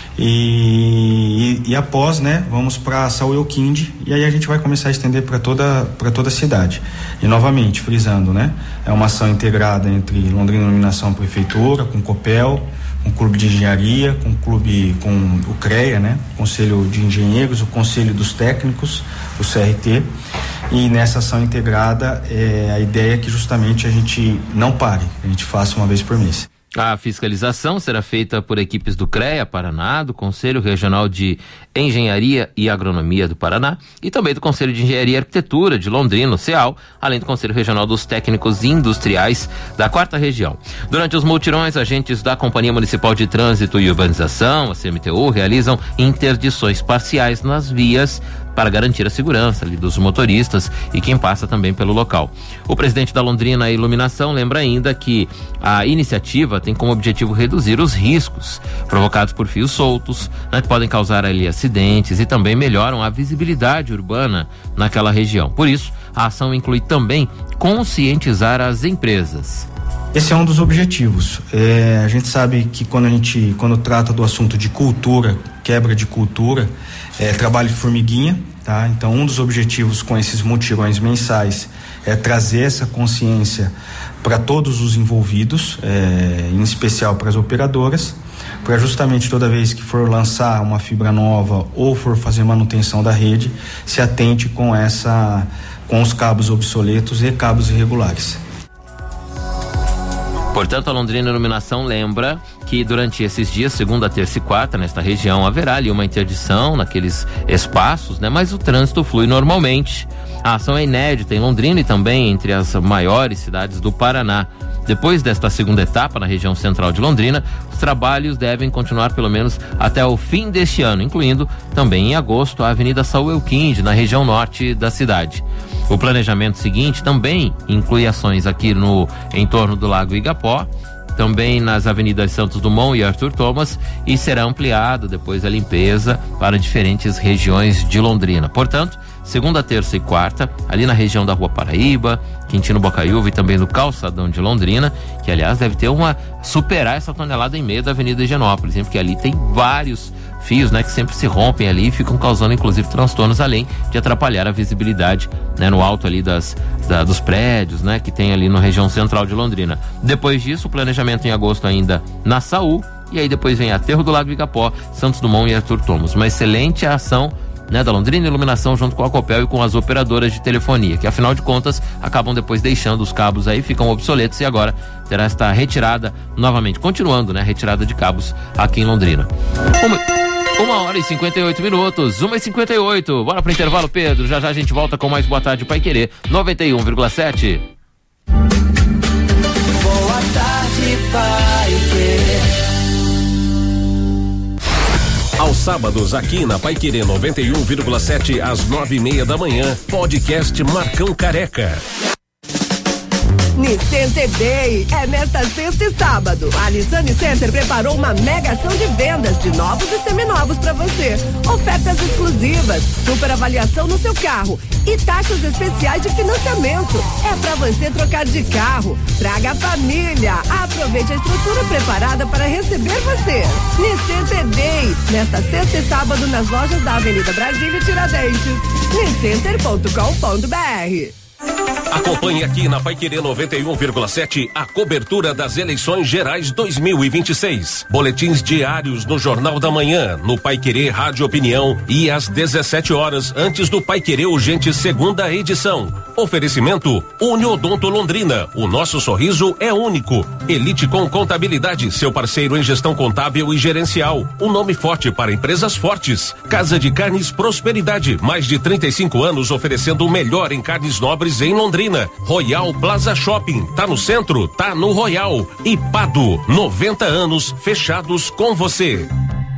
E, e, e após, né, vamos para São Euquinde, e aí a gente vai começar a estender para toda para toda a cidade. E novamente, frisando, né, é uma ação integrada entre Londrina Iluminação Prefeitura, com Copel, com o Clube de Engenharia, com o Clube, com o CREA, né, Conselho de Engenheiros, o Conselho dos Técnicos, o C R T. E nessa ação integrada, é, a ideia é que justamente a gente não pare, a gente faça uma vez por mês.
A fiscalização será feita por equipes do CREA Paraná, do Conselho Regional de Engenharia e Agronomia do Paraná e também do Conselho de Engenharia e Arquitetura de Londrina, o CEAL, além do Conselho Regional dos Técnicos Industriais da quarta Região. Durante os multirões, agentes da Companhia Municipal de Trânsito e Urbanização, a C M T U, realizam interdições parciais nas vias para garantir a segurança ali dos motoristas e quem passa também pelo local. O presidente da Londrina Iluminação lembra ainda que a iniciativa tem como objetivo reduzir os riscos provocados por fios soltos, né, que podem causar ali acidentes e também melhoram a visibilidade urbana naquela região. Por isso, a ação inclui também conscientizar as empresas.
Esse é um dos objetivos. É, a gente sabe que quando a gente, quando trata do assunto de cultura, quebra de cultura, é trabalho de formiguinha, tá? Então, um dos objetivos com esses mutirões mensais é trazer essa consciência para todos os envolvidos, é, em especial para as operadoras, para justamente toda vez que for lançar uma fibra nova ou for fazer manutenção da rede, se atente com essa, com os cabos obsoletos e cabos irregulares.
Portanto, a Londrina Iluminação lembra que durante esses dias, segunda, terça e quarta, nesta região, haverá ali uma interdição naqueles espaços, né? Mas o trânsito flui normalmente. A ação é inédita em Londrina e também entre as maiores cidades do Paraná. Depois desta segunda etapa, na região central de Londrina, os trabalhos devem continuar pelo menos até o fim deste ano, incluindo também em agosto a Avenida São Euquinde, na região norte da cidade. O planejamento seguinte também inclui ações aqui no entorno do Lago Igapó, também nas avenidas Santos Dumont e Arthur Thomas, e será ampliado depois a limpeza para diferentes regiões de Londrina. Portanto, segunda, terça e quarta, ali na região da Rua Paraíba, Quintino Bocaiúva e também no Calçadão de Londrina, que aliás deve ter uma, superar essa tonelada e meia da Avenida Higienópolis, hein? Porque ali tem vários fios, né, que sempre se rompem ali e ficam causando inclusive transtornos, além de atrapalhar a visibilidade, né, no alto ali das, da, dos prédios, né, que tem ali na região central de Londrina. Depois disso, o planejamento em agosto ainda na Saúl, e aí depois vem Aterro do Lago Igapó, Santos Dumont e Arthur Thomas. Uma excelente ação, né, da Londrina Iluminação junto com a Copel e com as operadoras de telefonia, que afinal de contas acabam depois deixando os cabos aí, ficam obsoletos, e agora terá esta retirada novamente, continuando, né, retirada de cabos aqui em Londrina. Uma, uma hora e cinquenta e oito minutos, uma e cinquenta e oito, bora pro intervalo, Pedro, já já a gente volta com mais Boa Tarde Paiquerê noventa e um vírgula sete.
Boa tarde, Paiquerê.
Aos sábados, aqui na Paiquerê noventa e um vírgula sete, às nove e meia da manhã, podcast Marcão Careca.
Nissan Day é nesta sexta e sábado. A Nissan Center preparou uma mega ação de vendas de novos e seminovos para você. Ofertas exclusivas, super avaliação no seu carro e taxas especiais de financiamento. É para você trocar de carro. Traga a família. Aproveite a estrutura preparada para receber você. Nissan Day, nesta sexta e sábado nas lojas da Avenida Brasil e Tiradentes. niscenter ponto com ponto br.
Acompanhe aqui na Paiquerê noventa e um vírgula sete a cobertura das eleições gerais dois mil e vinte e seis. Boletins diários no Jornal da Manhã, no Paiquerê Rádio Opinião e às dezessete horas antes do Paiquerê Urgente segunda edição. Oferecimento Uniodonto Londrina. O nosso sorriso é único. Elite com Contabilidade, seu parceiro em gestão contábil e gerencial. Um nome forte para empresas fortes. Casa de Carnes Prosperidade. Mais de trinta e cinco anos oferecendo o melhor em carnes nobres em Londrina. Royal Plaza Shopping, tá no centro, tá no Royal. E Pado, noventa anos fechados com você.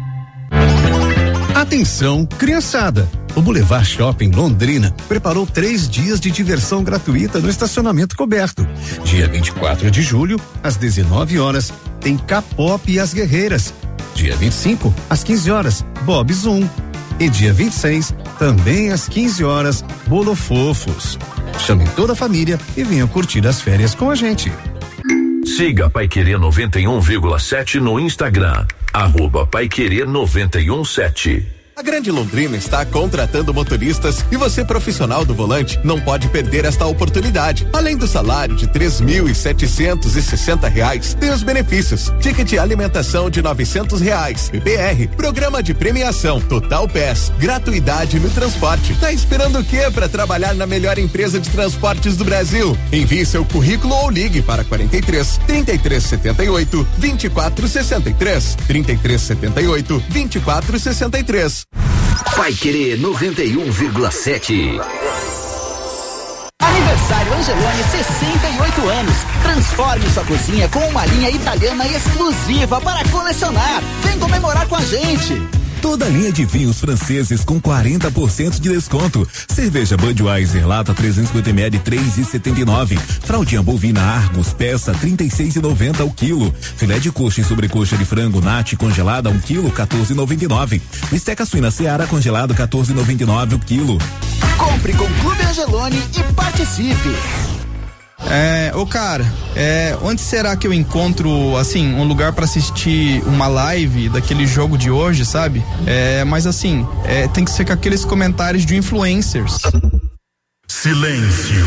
Atenção, criançada! O Boulevard Shopping Londrina preparou três dias de diversão gratuita no estacionamento coberto. Dia vinte e quatro de julho, às dezenove horas, tem K-pop e as Guerreiras.
Dia vinte e cinco, às quinze horas, Bob Zoom. E dia vinte e seis, também às quinze horas, Bolo Fofos. Chame toda a família e venha curtir as férias com a gente.
Siga Paiquerê noventa e um vírgula sete no Instagram, arroba Paiquerê noventa e um sete.
A Grande Londrina está contratando motoristas e você, profissional do volante, não pode perder esta oportunidade. Além do salário de três mil e setecentos e sessenta reais, tem os benefícios: ticket de alimentação de novecentos reais, P P R, programa de premiação, Total Pass, gratuidade no transporte. Tá esperando o quê para trabalhar na melhor empresa de transportes do Brasil? Envie seu currículo ou ligue para quarenta e três, trinta e três setenta e oito, vinte e quatro sessenta e três, trinta e três setenta e oito, vinte e quatro sessenta e três.
Paiquerê noventa e um vírgula sete.
Aniversário Angeloni, sessenta e oito anos. Transforme sua cozinha com uma linha italiana exclusiva para colecionar. Vem comemorar com a gente.
Toda a linha de vinhos franceses com quarenta por cento de desconto. Cerveja Budweiser lata trezentos e cinquenta mililitros, três reais e setenta e nove. Fraldinha bovina Argos, peça trinta e seis reais e noventa ao quilo. Filé de coxa e sobrecoxa de frango Nati congelada um quilo, quatorze reais e noventa e nove. Bisteca suína Seara congelado, quatorze reais e noventa e nove o quilo.
Compre com Clube Angeloni e participe.
É, ô cara, é, onde será que eu encontro, assim, um lugar pra assistir uma live daquele jogo de hoje, sabe? É, mas assim, é, tem que ser com aqueles comentários de influencers.
Silêncio.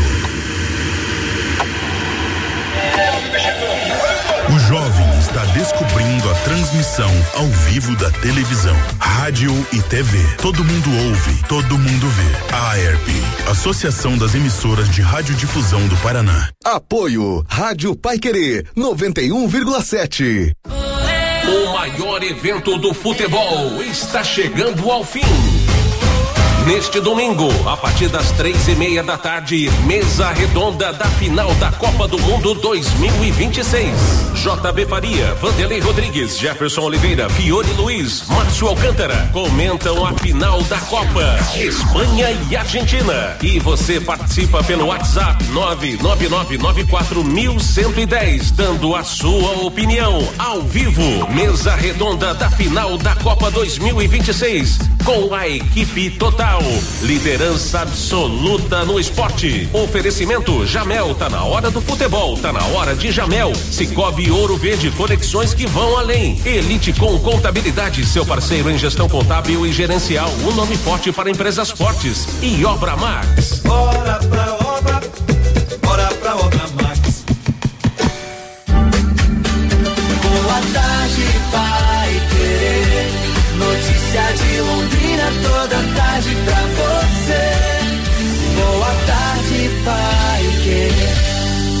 O jovem está descobrindo a transmissão ao vivo da televisão, rádio e T V. Todo mundo ouve, todo mundo vê. A AERP, Associação das Emissoras de Radiodifusão do Paraná.
Apoio Rádio Paiquerê noventa e um vírgula sete.
O maior evento do futebol está chegando ao fim. Neste domingo, a partir das três e meia da tarde, mesa redonda da final da Copa do Mundo dois mil e vinte e seis. J B Faria, Vanderlei Rodrigues, Jefferson Oliveira, Fiore Luiz, Márcio Alcântara comentam a final da Copa, Espanha e Argentina. E você participa pelo WhatsApp nove nove nove nove quatro um um um zero, dando a sua opinião ao vivo. Mesa redonda da final da Copa dois mil e vinte e seis, com a equipe total. Liderança absoluta no esporte. Oferecimento Jamel, tá na hora do futebol, tá na hora de Jamel. Cicobi Ouro Verde, conexões que vão além. Elite com Contabilidade, seu parceiro em gestão contábil e gerencial, um nome forte para empresas fortes. E Obra Max.
Bora pra obra, bora pra Obra Max. Boa tarde, Pai Querer. Notícia de Londrina toda tarde pra você. Boa tarde, Pai Querer.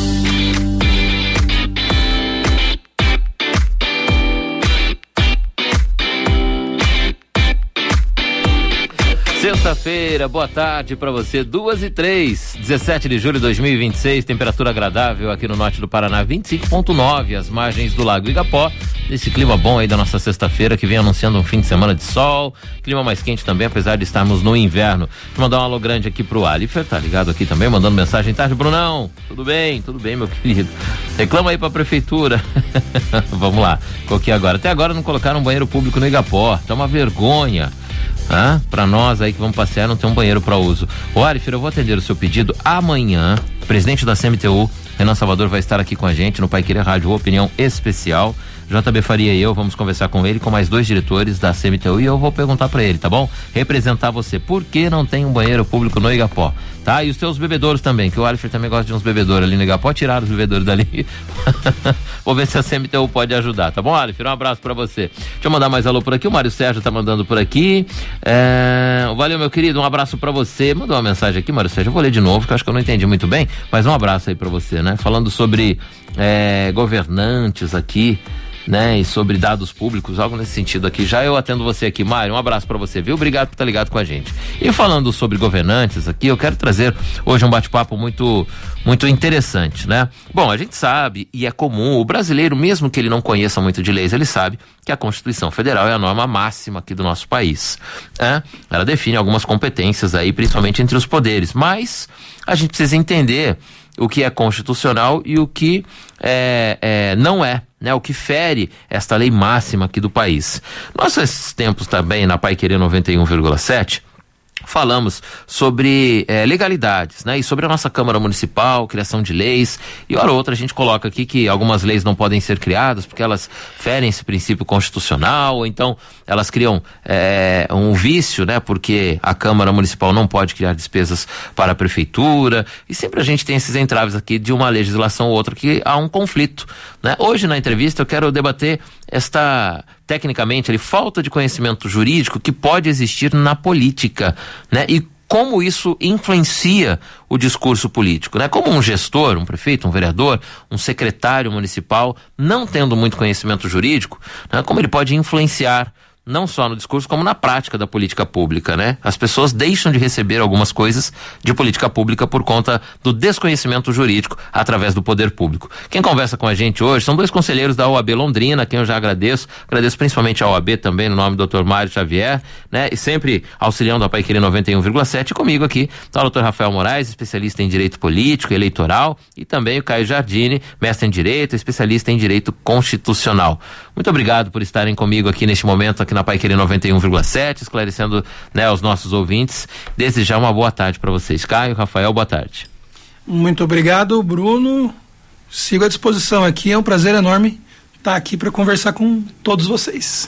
Sexta-feira, boa tarde pra você, duas e três, dezessete de julho de dois mil e vinte e seis, temperatura agradável aqui no norte do Paraná, vinte e cinco ponto nove, as margens do Lago Igapó. Esse clima bom aí da nossa sexta-feira, que vem anunciando um fim de semana de sol, clima mais quente também, apesar de estarmos no inverno. Vou mandar um alô grande aqui pro Alifer, tá ligado aqui também, mandando mensagem. Tarde, Brunão, tudo bem? Tudo bem, meu querido? Reclama aí pra prefeitura. Vamos lá, coloquei agora. Até agora não colocaram um banheiro público no Igapó, tá uma vergonha. Ah, pra nós aí que vamos passear, não tem um banheiro para uso. Ô Alifer, eu vou atender o seu pedido amanhã. O presidente da C M T U, Renan Salvador, vai estar aqui com a gente no Paiquerê Rádio Opinião Especial. J B Faria e eu vamos conversar com ele, com mais dois diretores da C M T U, e eu vou perguntar para ele, tá bom? Representar você, por que não tem um banheiro público no Igapó? Tá? E os teus bebedouros também, que o Alifer também gosta de uns bebedouros ali no Igapó, tiraram os bebedouros dali. Vou ver se a C M T U pode ajudar, tá bom, Alifer? Um abraço pra você. Deixa eu mandar mais alô por aqui, o Mário Sérgio tá mandando por aqui. É... Valeu, meu querido, um abraço pra você. Mandou uma mensagem aqui, Mário Sérgio, eu vou ler de novo, que eu acho que eu não entendi muito bem, mas um abraço aí pra você, né? Falando sobre é, governantes aqui, né, e sobre dados públicos, algo nesse sentido aqui. Já eu atendo você aqui, Mário, um abraço pra você, viu? Obrigado por estar ligado com a gente. E falando sobre governantes aqui, eu quero trazer hoje um bate-papo muito, muito interessante, né? Bom, a gente sabe, e é comum, o brasileiro, mesmo que ele não conheça muito de leis, ele sabe que a Constituição Federal é a norma máxima aqui do nosso país, né? Ela define algumas competências aí, principalmente entre os poderes, mas a gente precisa entender o que é constitucional e o que é, é, não é, né, o que fere esta lei máxima aqui do país. Nós, esses tempos também, na Paiquerê noventa e um vírgula sete, falamos sobre eh, legalidades, né? E sobre a nossa Câmara Municipal, criação de leis, e hora ou outra a gente coloca aqui que algumas leis não podem ser criadas porque elas ferem esse princípio constitucional, ou então elas criam eh, um vício, né? Porque a Câmara Municipal não pode criar despesas para a Prefeitura, e sempre a gente tem esses entraves aqui de uma legislação ou outra que há um conflito, né? Hoje na entrevista eu quero debater esta, tecnicamente, ali, falta de conhecimento jurídico que pode existir na política, né? E como isso influencia o discurso político, né? Como um gestor, um prefeito, um vereador, um secretário municipal, não tendo muito conhecimento jurídico, né? Como ele pode influenciar não só no discurso, como na prática da política pública, né? As pessoas deixam de receber algumas coisas de política pública por conta do desconhecimento jurídico através do poder público. Quem conversa com a gente hoje são dois conselheiros da O A B Londrina, a quem eu já agradeço, agradeço principalmente a O A B também, no nome do doutor Mário Xavier, né? E sempre auxiliando a Paiquerê noventa e um vírgula sete, comigo aqui está o doutor Rafael Moraes, especialista em direito político e eleitoral, e também o Caio Giardini, mestre em direito, especialista em direito constitucional. Muito obrigado por estarem comigo aqui neste momento, aqui na Paiquerê noventa e um vírgula sete, esclarecendo, né, aos nossos ouvintes. Desejar uma boa tarde para vocês. Caio, Rafael, boa tarde.
Muito obrigado, Bruno. Sigo à disposição aqui, é um prazer enorme estar aqui para conversar com todos vocês.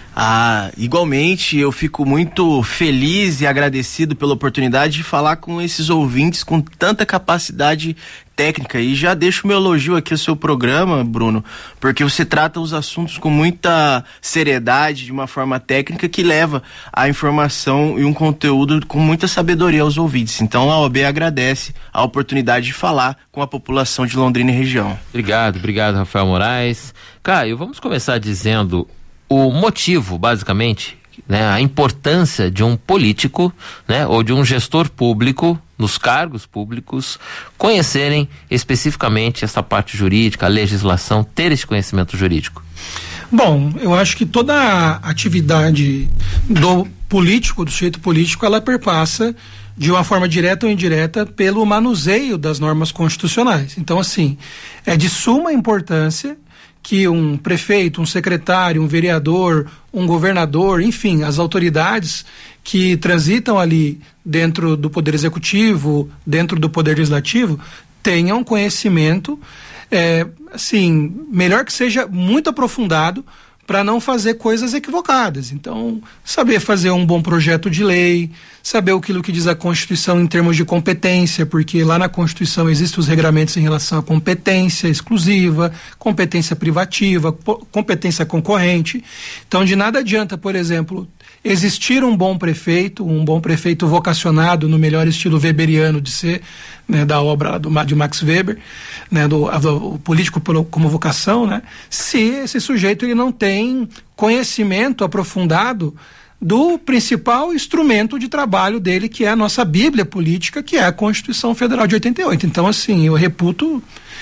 Ah, igualmente, eu fico muito feliz e agradecido pela oportunidade de falar com esses ouvintes com tanta capacidade técnica, e já deixo meu elogio aqui ao seu programa, Bruno, porque você trata os assuntos com muita seriedade, de uma forma técnica que leva a informação e um conteúdo com muita sabedoria aos ouvintes. Então a O A B agradece a oportunidade de falar com a população de Londrina e região.
Obrigado, obrigado, Rafael Moraes. Caio, vamos começar dizendo o motivo, basicamente, né, a importância de um político, né, ou de um gestor público nos cargos públicos conhecerem especificamente essa parte jurídica, a legislação, ter esse conhecimento jurídico.
Bom, eu acho que toda a atividade do político, do sujeito político, ela perpassa de uma forma direta ou indireta pelo manuseio das normas constitucionais. Então, assim, é de suma importância que um prefeito, um secretário, um vereador, um governador, enfim, as autoridades que transitam ali dentro do Poder Executivo, dentro do Poder Legislativo, tenham conhecimento, é, assim, melhor que seja muito aprofundado, para não fazer coisas equivocadas. Então, saber fazer um bom projeto de lei, saber aquilo que diz a Constituição em termos de competência, porque lá na Constituição existem os regramentos em relação à competência exclusiva, competência privativa, competência concorrente. Então, de nada adianta, por exemplo, existir um bom prefeito, um bom prefeito vocacionado no melhor estilo weberiano de ser, né, da obra do, de Max Weber, né, do, do o político como vocação, né, se esse sujeito ele não tem conhecimento aprofundado do principal instrumento de trabalho dele, que é a nossa Bíblia política, que é a Constituição Federal de oitenta e oito. Então, assim, eu reputo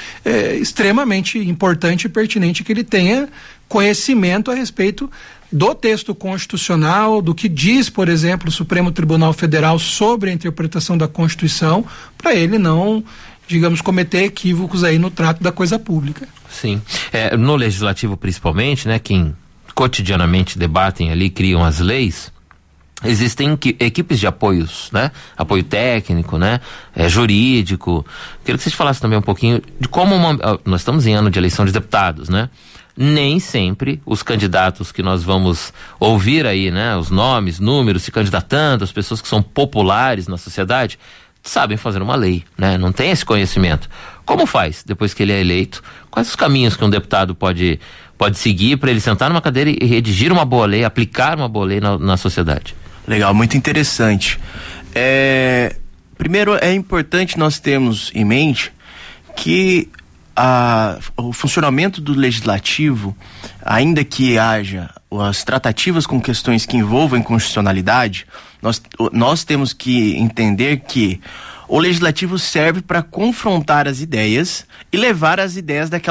é, extremamente importante e pertinente que ele tenha conhecimento a respeito do texto constitucional, do que diz, por exemplo, o Supremo Tribunal Federal sobre a interpretação da Constituição, para ele não, digamos, cometer equívocos aí no trato da coisa pública.
Sim. É, no Legislativo, principalmente, né, quem cotidianamente debatem ali, criam as leis, existem equipes de apoios, né? Apoio técnico, né? É, jurídico. Queria que vocês falassem também um pouquinho de como uma, nós estamos em ano de eleição de deputados, né? Nem sempre os candidatos que nós vamos ouvir aí, né? Os nomes, números, se candidatando, as pessoas que são populares na sociedade, sabem fazer uma lei, né? Não tem esse conhecimento. Como faz depois que ele é eleito? Quais os caminhos que um deputado pode, pode seguir para ele sentar numa cadeira e redigir uma boa lei, aplicar uma boa lei na, na sociedade?
Legal, muito interessante. É, primeiro, é importante nós termos em mente que a, o funcionamento do legislativo, ainda que haja as tratativas com questões que envolvam constitucionalidade, nós, nós temos que entender que o legislativo serve para confrontar as ideias e levar as ideias daquelas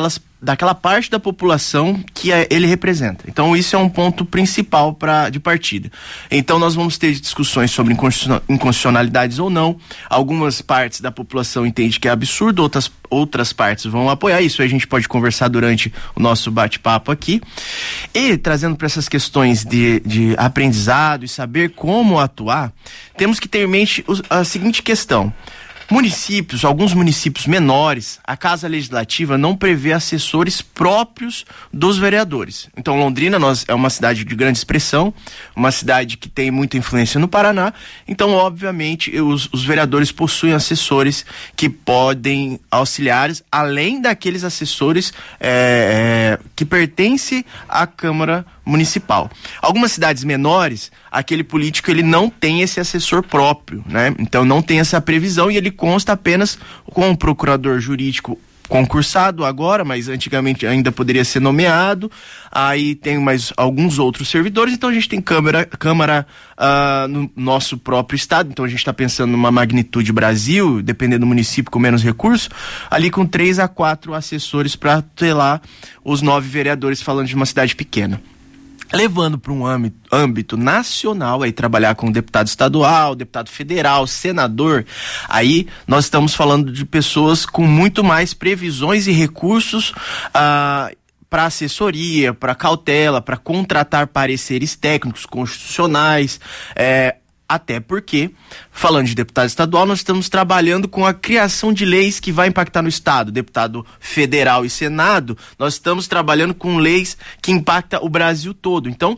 daquela parte da população que é, ele representa. Então isso é um ponto principal pra, de partida. Então nós vamos ter discussões sobre inconstitucionalidades ou não. Algumas partes da população entendem que é absurdo, outras, outras partes vão apoiar isso. A gente pode conversar durante o nosso bate-papo aqui. E trazendo para essas questões de, de aprendizado e saber como atuar, temos que ter em mente a seguinte questão. Municípios, alguns municípios menores, a Casa Legislativa não prevê assessores próprios dos vereadores. Então Londrina nós, é uma cidade de grande expressão, uma cidade que tem muita influência no Paraná, então obviamente os, os vereadores possuem assessores que podem auxiliares, além daqueles assessores é, é, que pertencem à Câmara Municipal. Algumas cidades menores, aquele político ele não tem esse assessor próprio, né? Então não tem essa previsão e ele consta apenas com um procurador jurídico concursado agora, mas antigamente ainda poderia ser nomeado. Aí tem mais alguns outros servidores, então a gente tem câmara, câmara uh, no nosso próprio estado, então a gente está pensando numa magnitude Brasil, dependendo do município com menos recursos, ali com três a quatro assessores para ter lá os nove vereadores, falando de uma cidade pequena. Levando para um âmbito, âmbito nacional, aí trabalhar com deputado estadual, deputado federal, senador, aí nós estamos falando de pessoas com muito mais previsões e recursos ah, para assessoria, para cautela, para contratar pareceres técnicos, constitucionais, é, até porque, falando de deputado estadual, nós estamos trabalhando com a criação de leis que vai impactar no estado. Deputado federal e senado, nós estamos trabalhando com leis que impactam o Brasil todo. Então,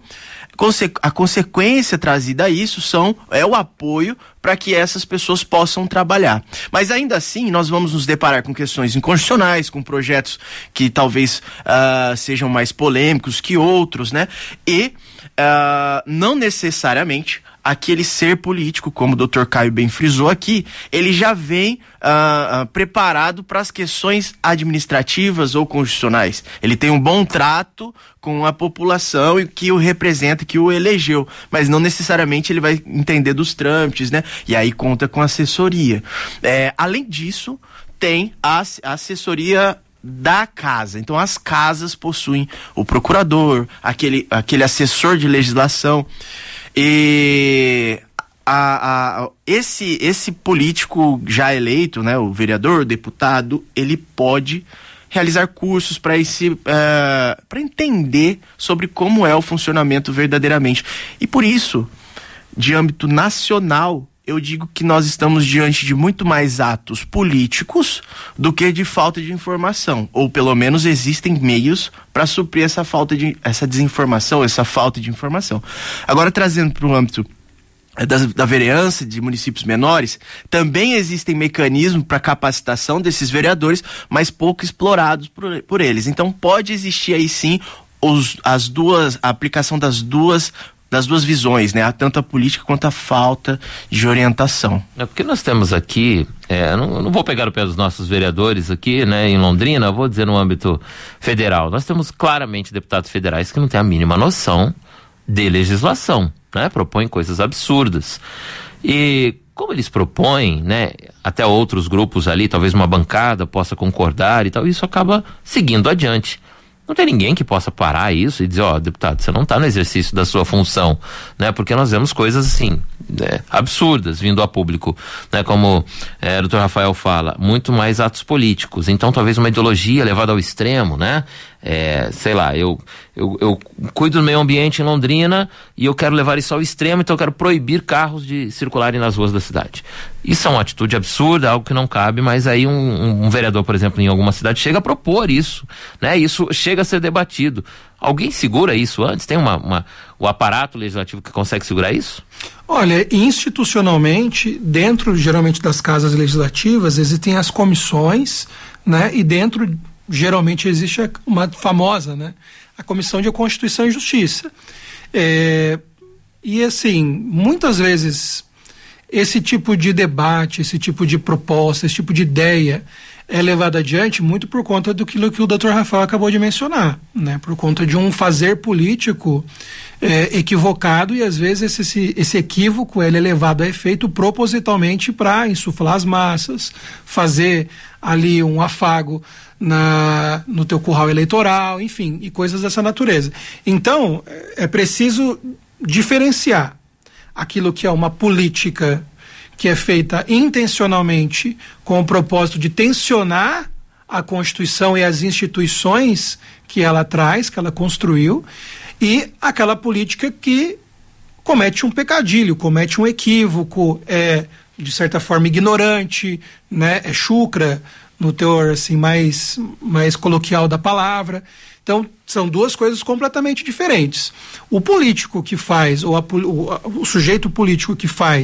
a consequência trazida a isso são, é o apoio para que essas pessoas possam trabalhar. Mas ainda assim, nós vamos nos deparar com questões inconstitucionais, com projetos que talvez uh, sejam mais polêmicos que outros, né? E uh, não necessariamente aquele ser político, como o doutor Caio bem frisou aqui, ele já vem uh, uh, preparado para as questões administrativas ou constitucionais. Ele tem um bom trato com a população e que o representa, que o elegeu, mas não necessariamente ele vai entender dos trâmites, né? E aí conta com assessoria. É, além disso, tem a, a assessoria da casa. Então as casas possuem o procurador, aquele, aquele assessor de legislação. E a, a, esse, esse político já eleito, né, o vereador, o deputado, ele pode realizar cursos para esse uh, para entender sobre como é o funcionamento verdadeiramente. E por isso, de âmbito nacional, eu digo que nós estamos diante de muito mais atos políticos do que de falta de informação, ou pelo menos existem meios para suprir essa falta de, essa desinformação, essa falta de informação. Agora, trazendo para o âmbito da, da vereança de municípios menores, também existem mecanismos para capacitação desses vereadores, mas pouco explorados por, por eles. Então pode existir aí sim os, as duas, a aplicação das duas das duas visões, né? Tanto a política quanto a falta de orientação.
É porque nós temos aqui, é, não, não vou pegar o pé dos nossos vereadores aqui, né, em Londrina, vou dizer no âmbito federal, nós temos claramente deputados federais que não têm a mínima noção de legislação, né? Propõem coisas absurdas. E como eles propõem, né, até outros grupos ali, talvez uma bancada possa concordar e tal, isso acaba seguindo adiante. Não tem ninguém que possa parar isso e dizer, ó, oh, deputado, você não está no exercício da sua função, né? Porque nós vemos coisas assim, né, absurdas vindo a público, né? Como é, o doutor Rafael fala, muito mais atos políticos. Então, talvez uma ideologia levada ao extremo, né? É, sei lá, eu, eu, eu cuido do meio ambiente em Londrina e eu quero levar isso ao extremo, então eu quero proibir carros de circularem nas ruas da cidade. Isso é uma atitude absurda, algo que não cabe, mas aí um, um, um vereador, por exemplo, em alguma cidade chega a propor isso, né? Isso chega a ser debatido. Alguém segura isso antes? Tem uma, uma, o aparato legislativo que consegue segurar isso?
Olha, institucionalmente, dentro geralmente das casas legislativas, existem as comissões, né? E dentro geralmente existe uma famosa, né, a Comissão de Constituição e Justiça. É, e assim, muitas vezes esse tipo de debate, esse tipo de proposta, esse tipo de ideia, é levado adiante muito por conta do que, que o doutor Rafael acabou de mencionar, né? Por conta de um fazer político é, equivocado, e às vezes esse, esse equívoco ele é levado a efeito propositalmente para insuflar as massas, fazer ali um afago na, no teu curral eleitoral, enfim, e coisas dessa natureza. Então, é preciso diferenciar aquilo que é uma política que é feita intencionalmente com o propósito de tensionar a Constituição e as instituições que ela traz, que ela construiu, e aquela política que comete um pecadilho, comete um equívoco, é de certa forma ignorante, né, é chucra no teor assim mais mais coloquial da palavra. Então, são duas coisas completamente diferentes. O político que faz, ou a, o, o sujeito político que faz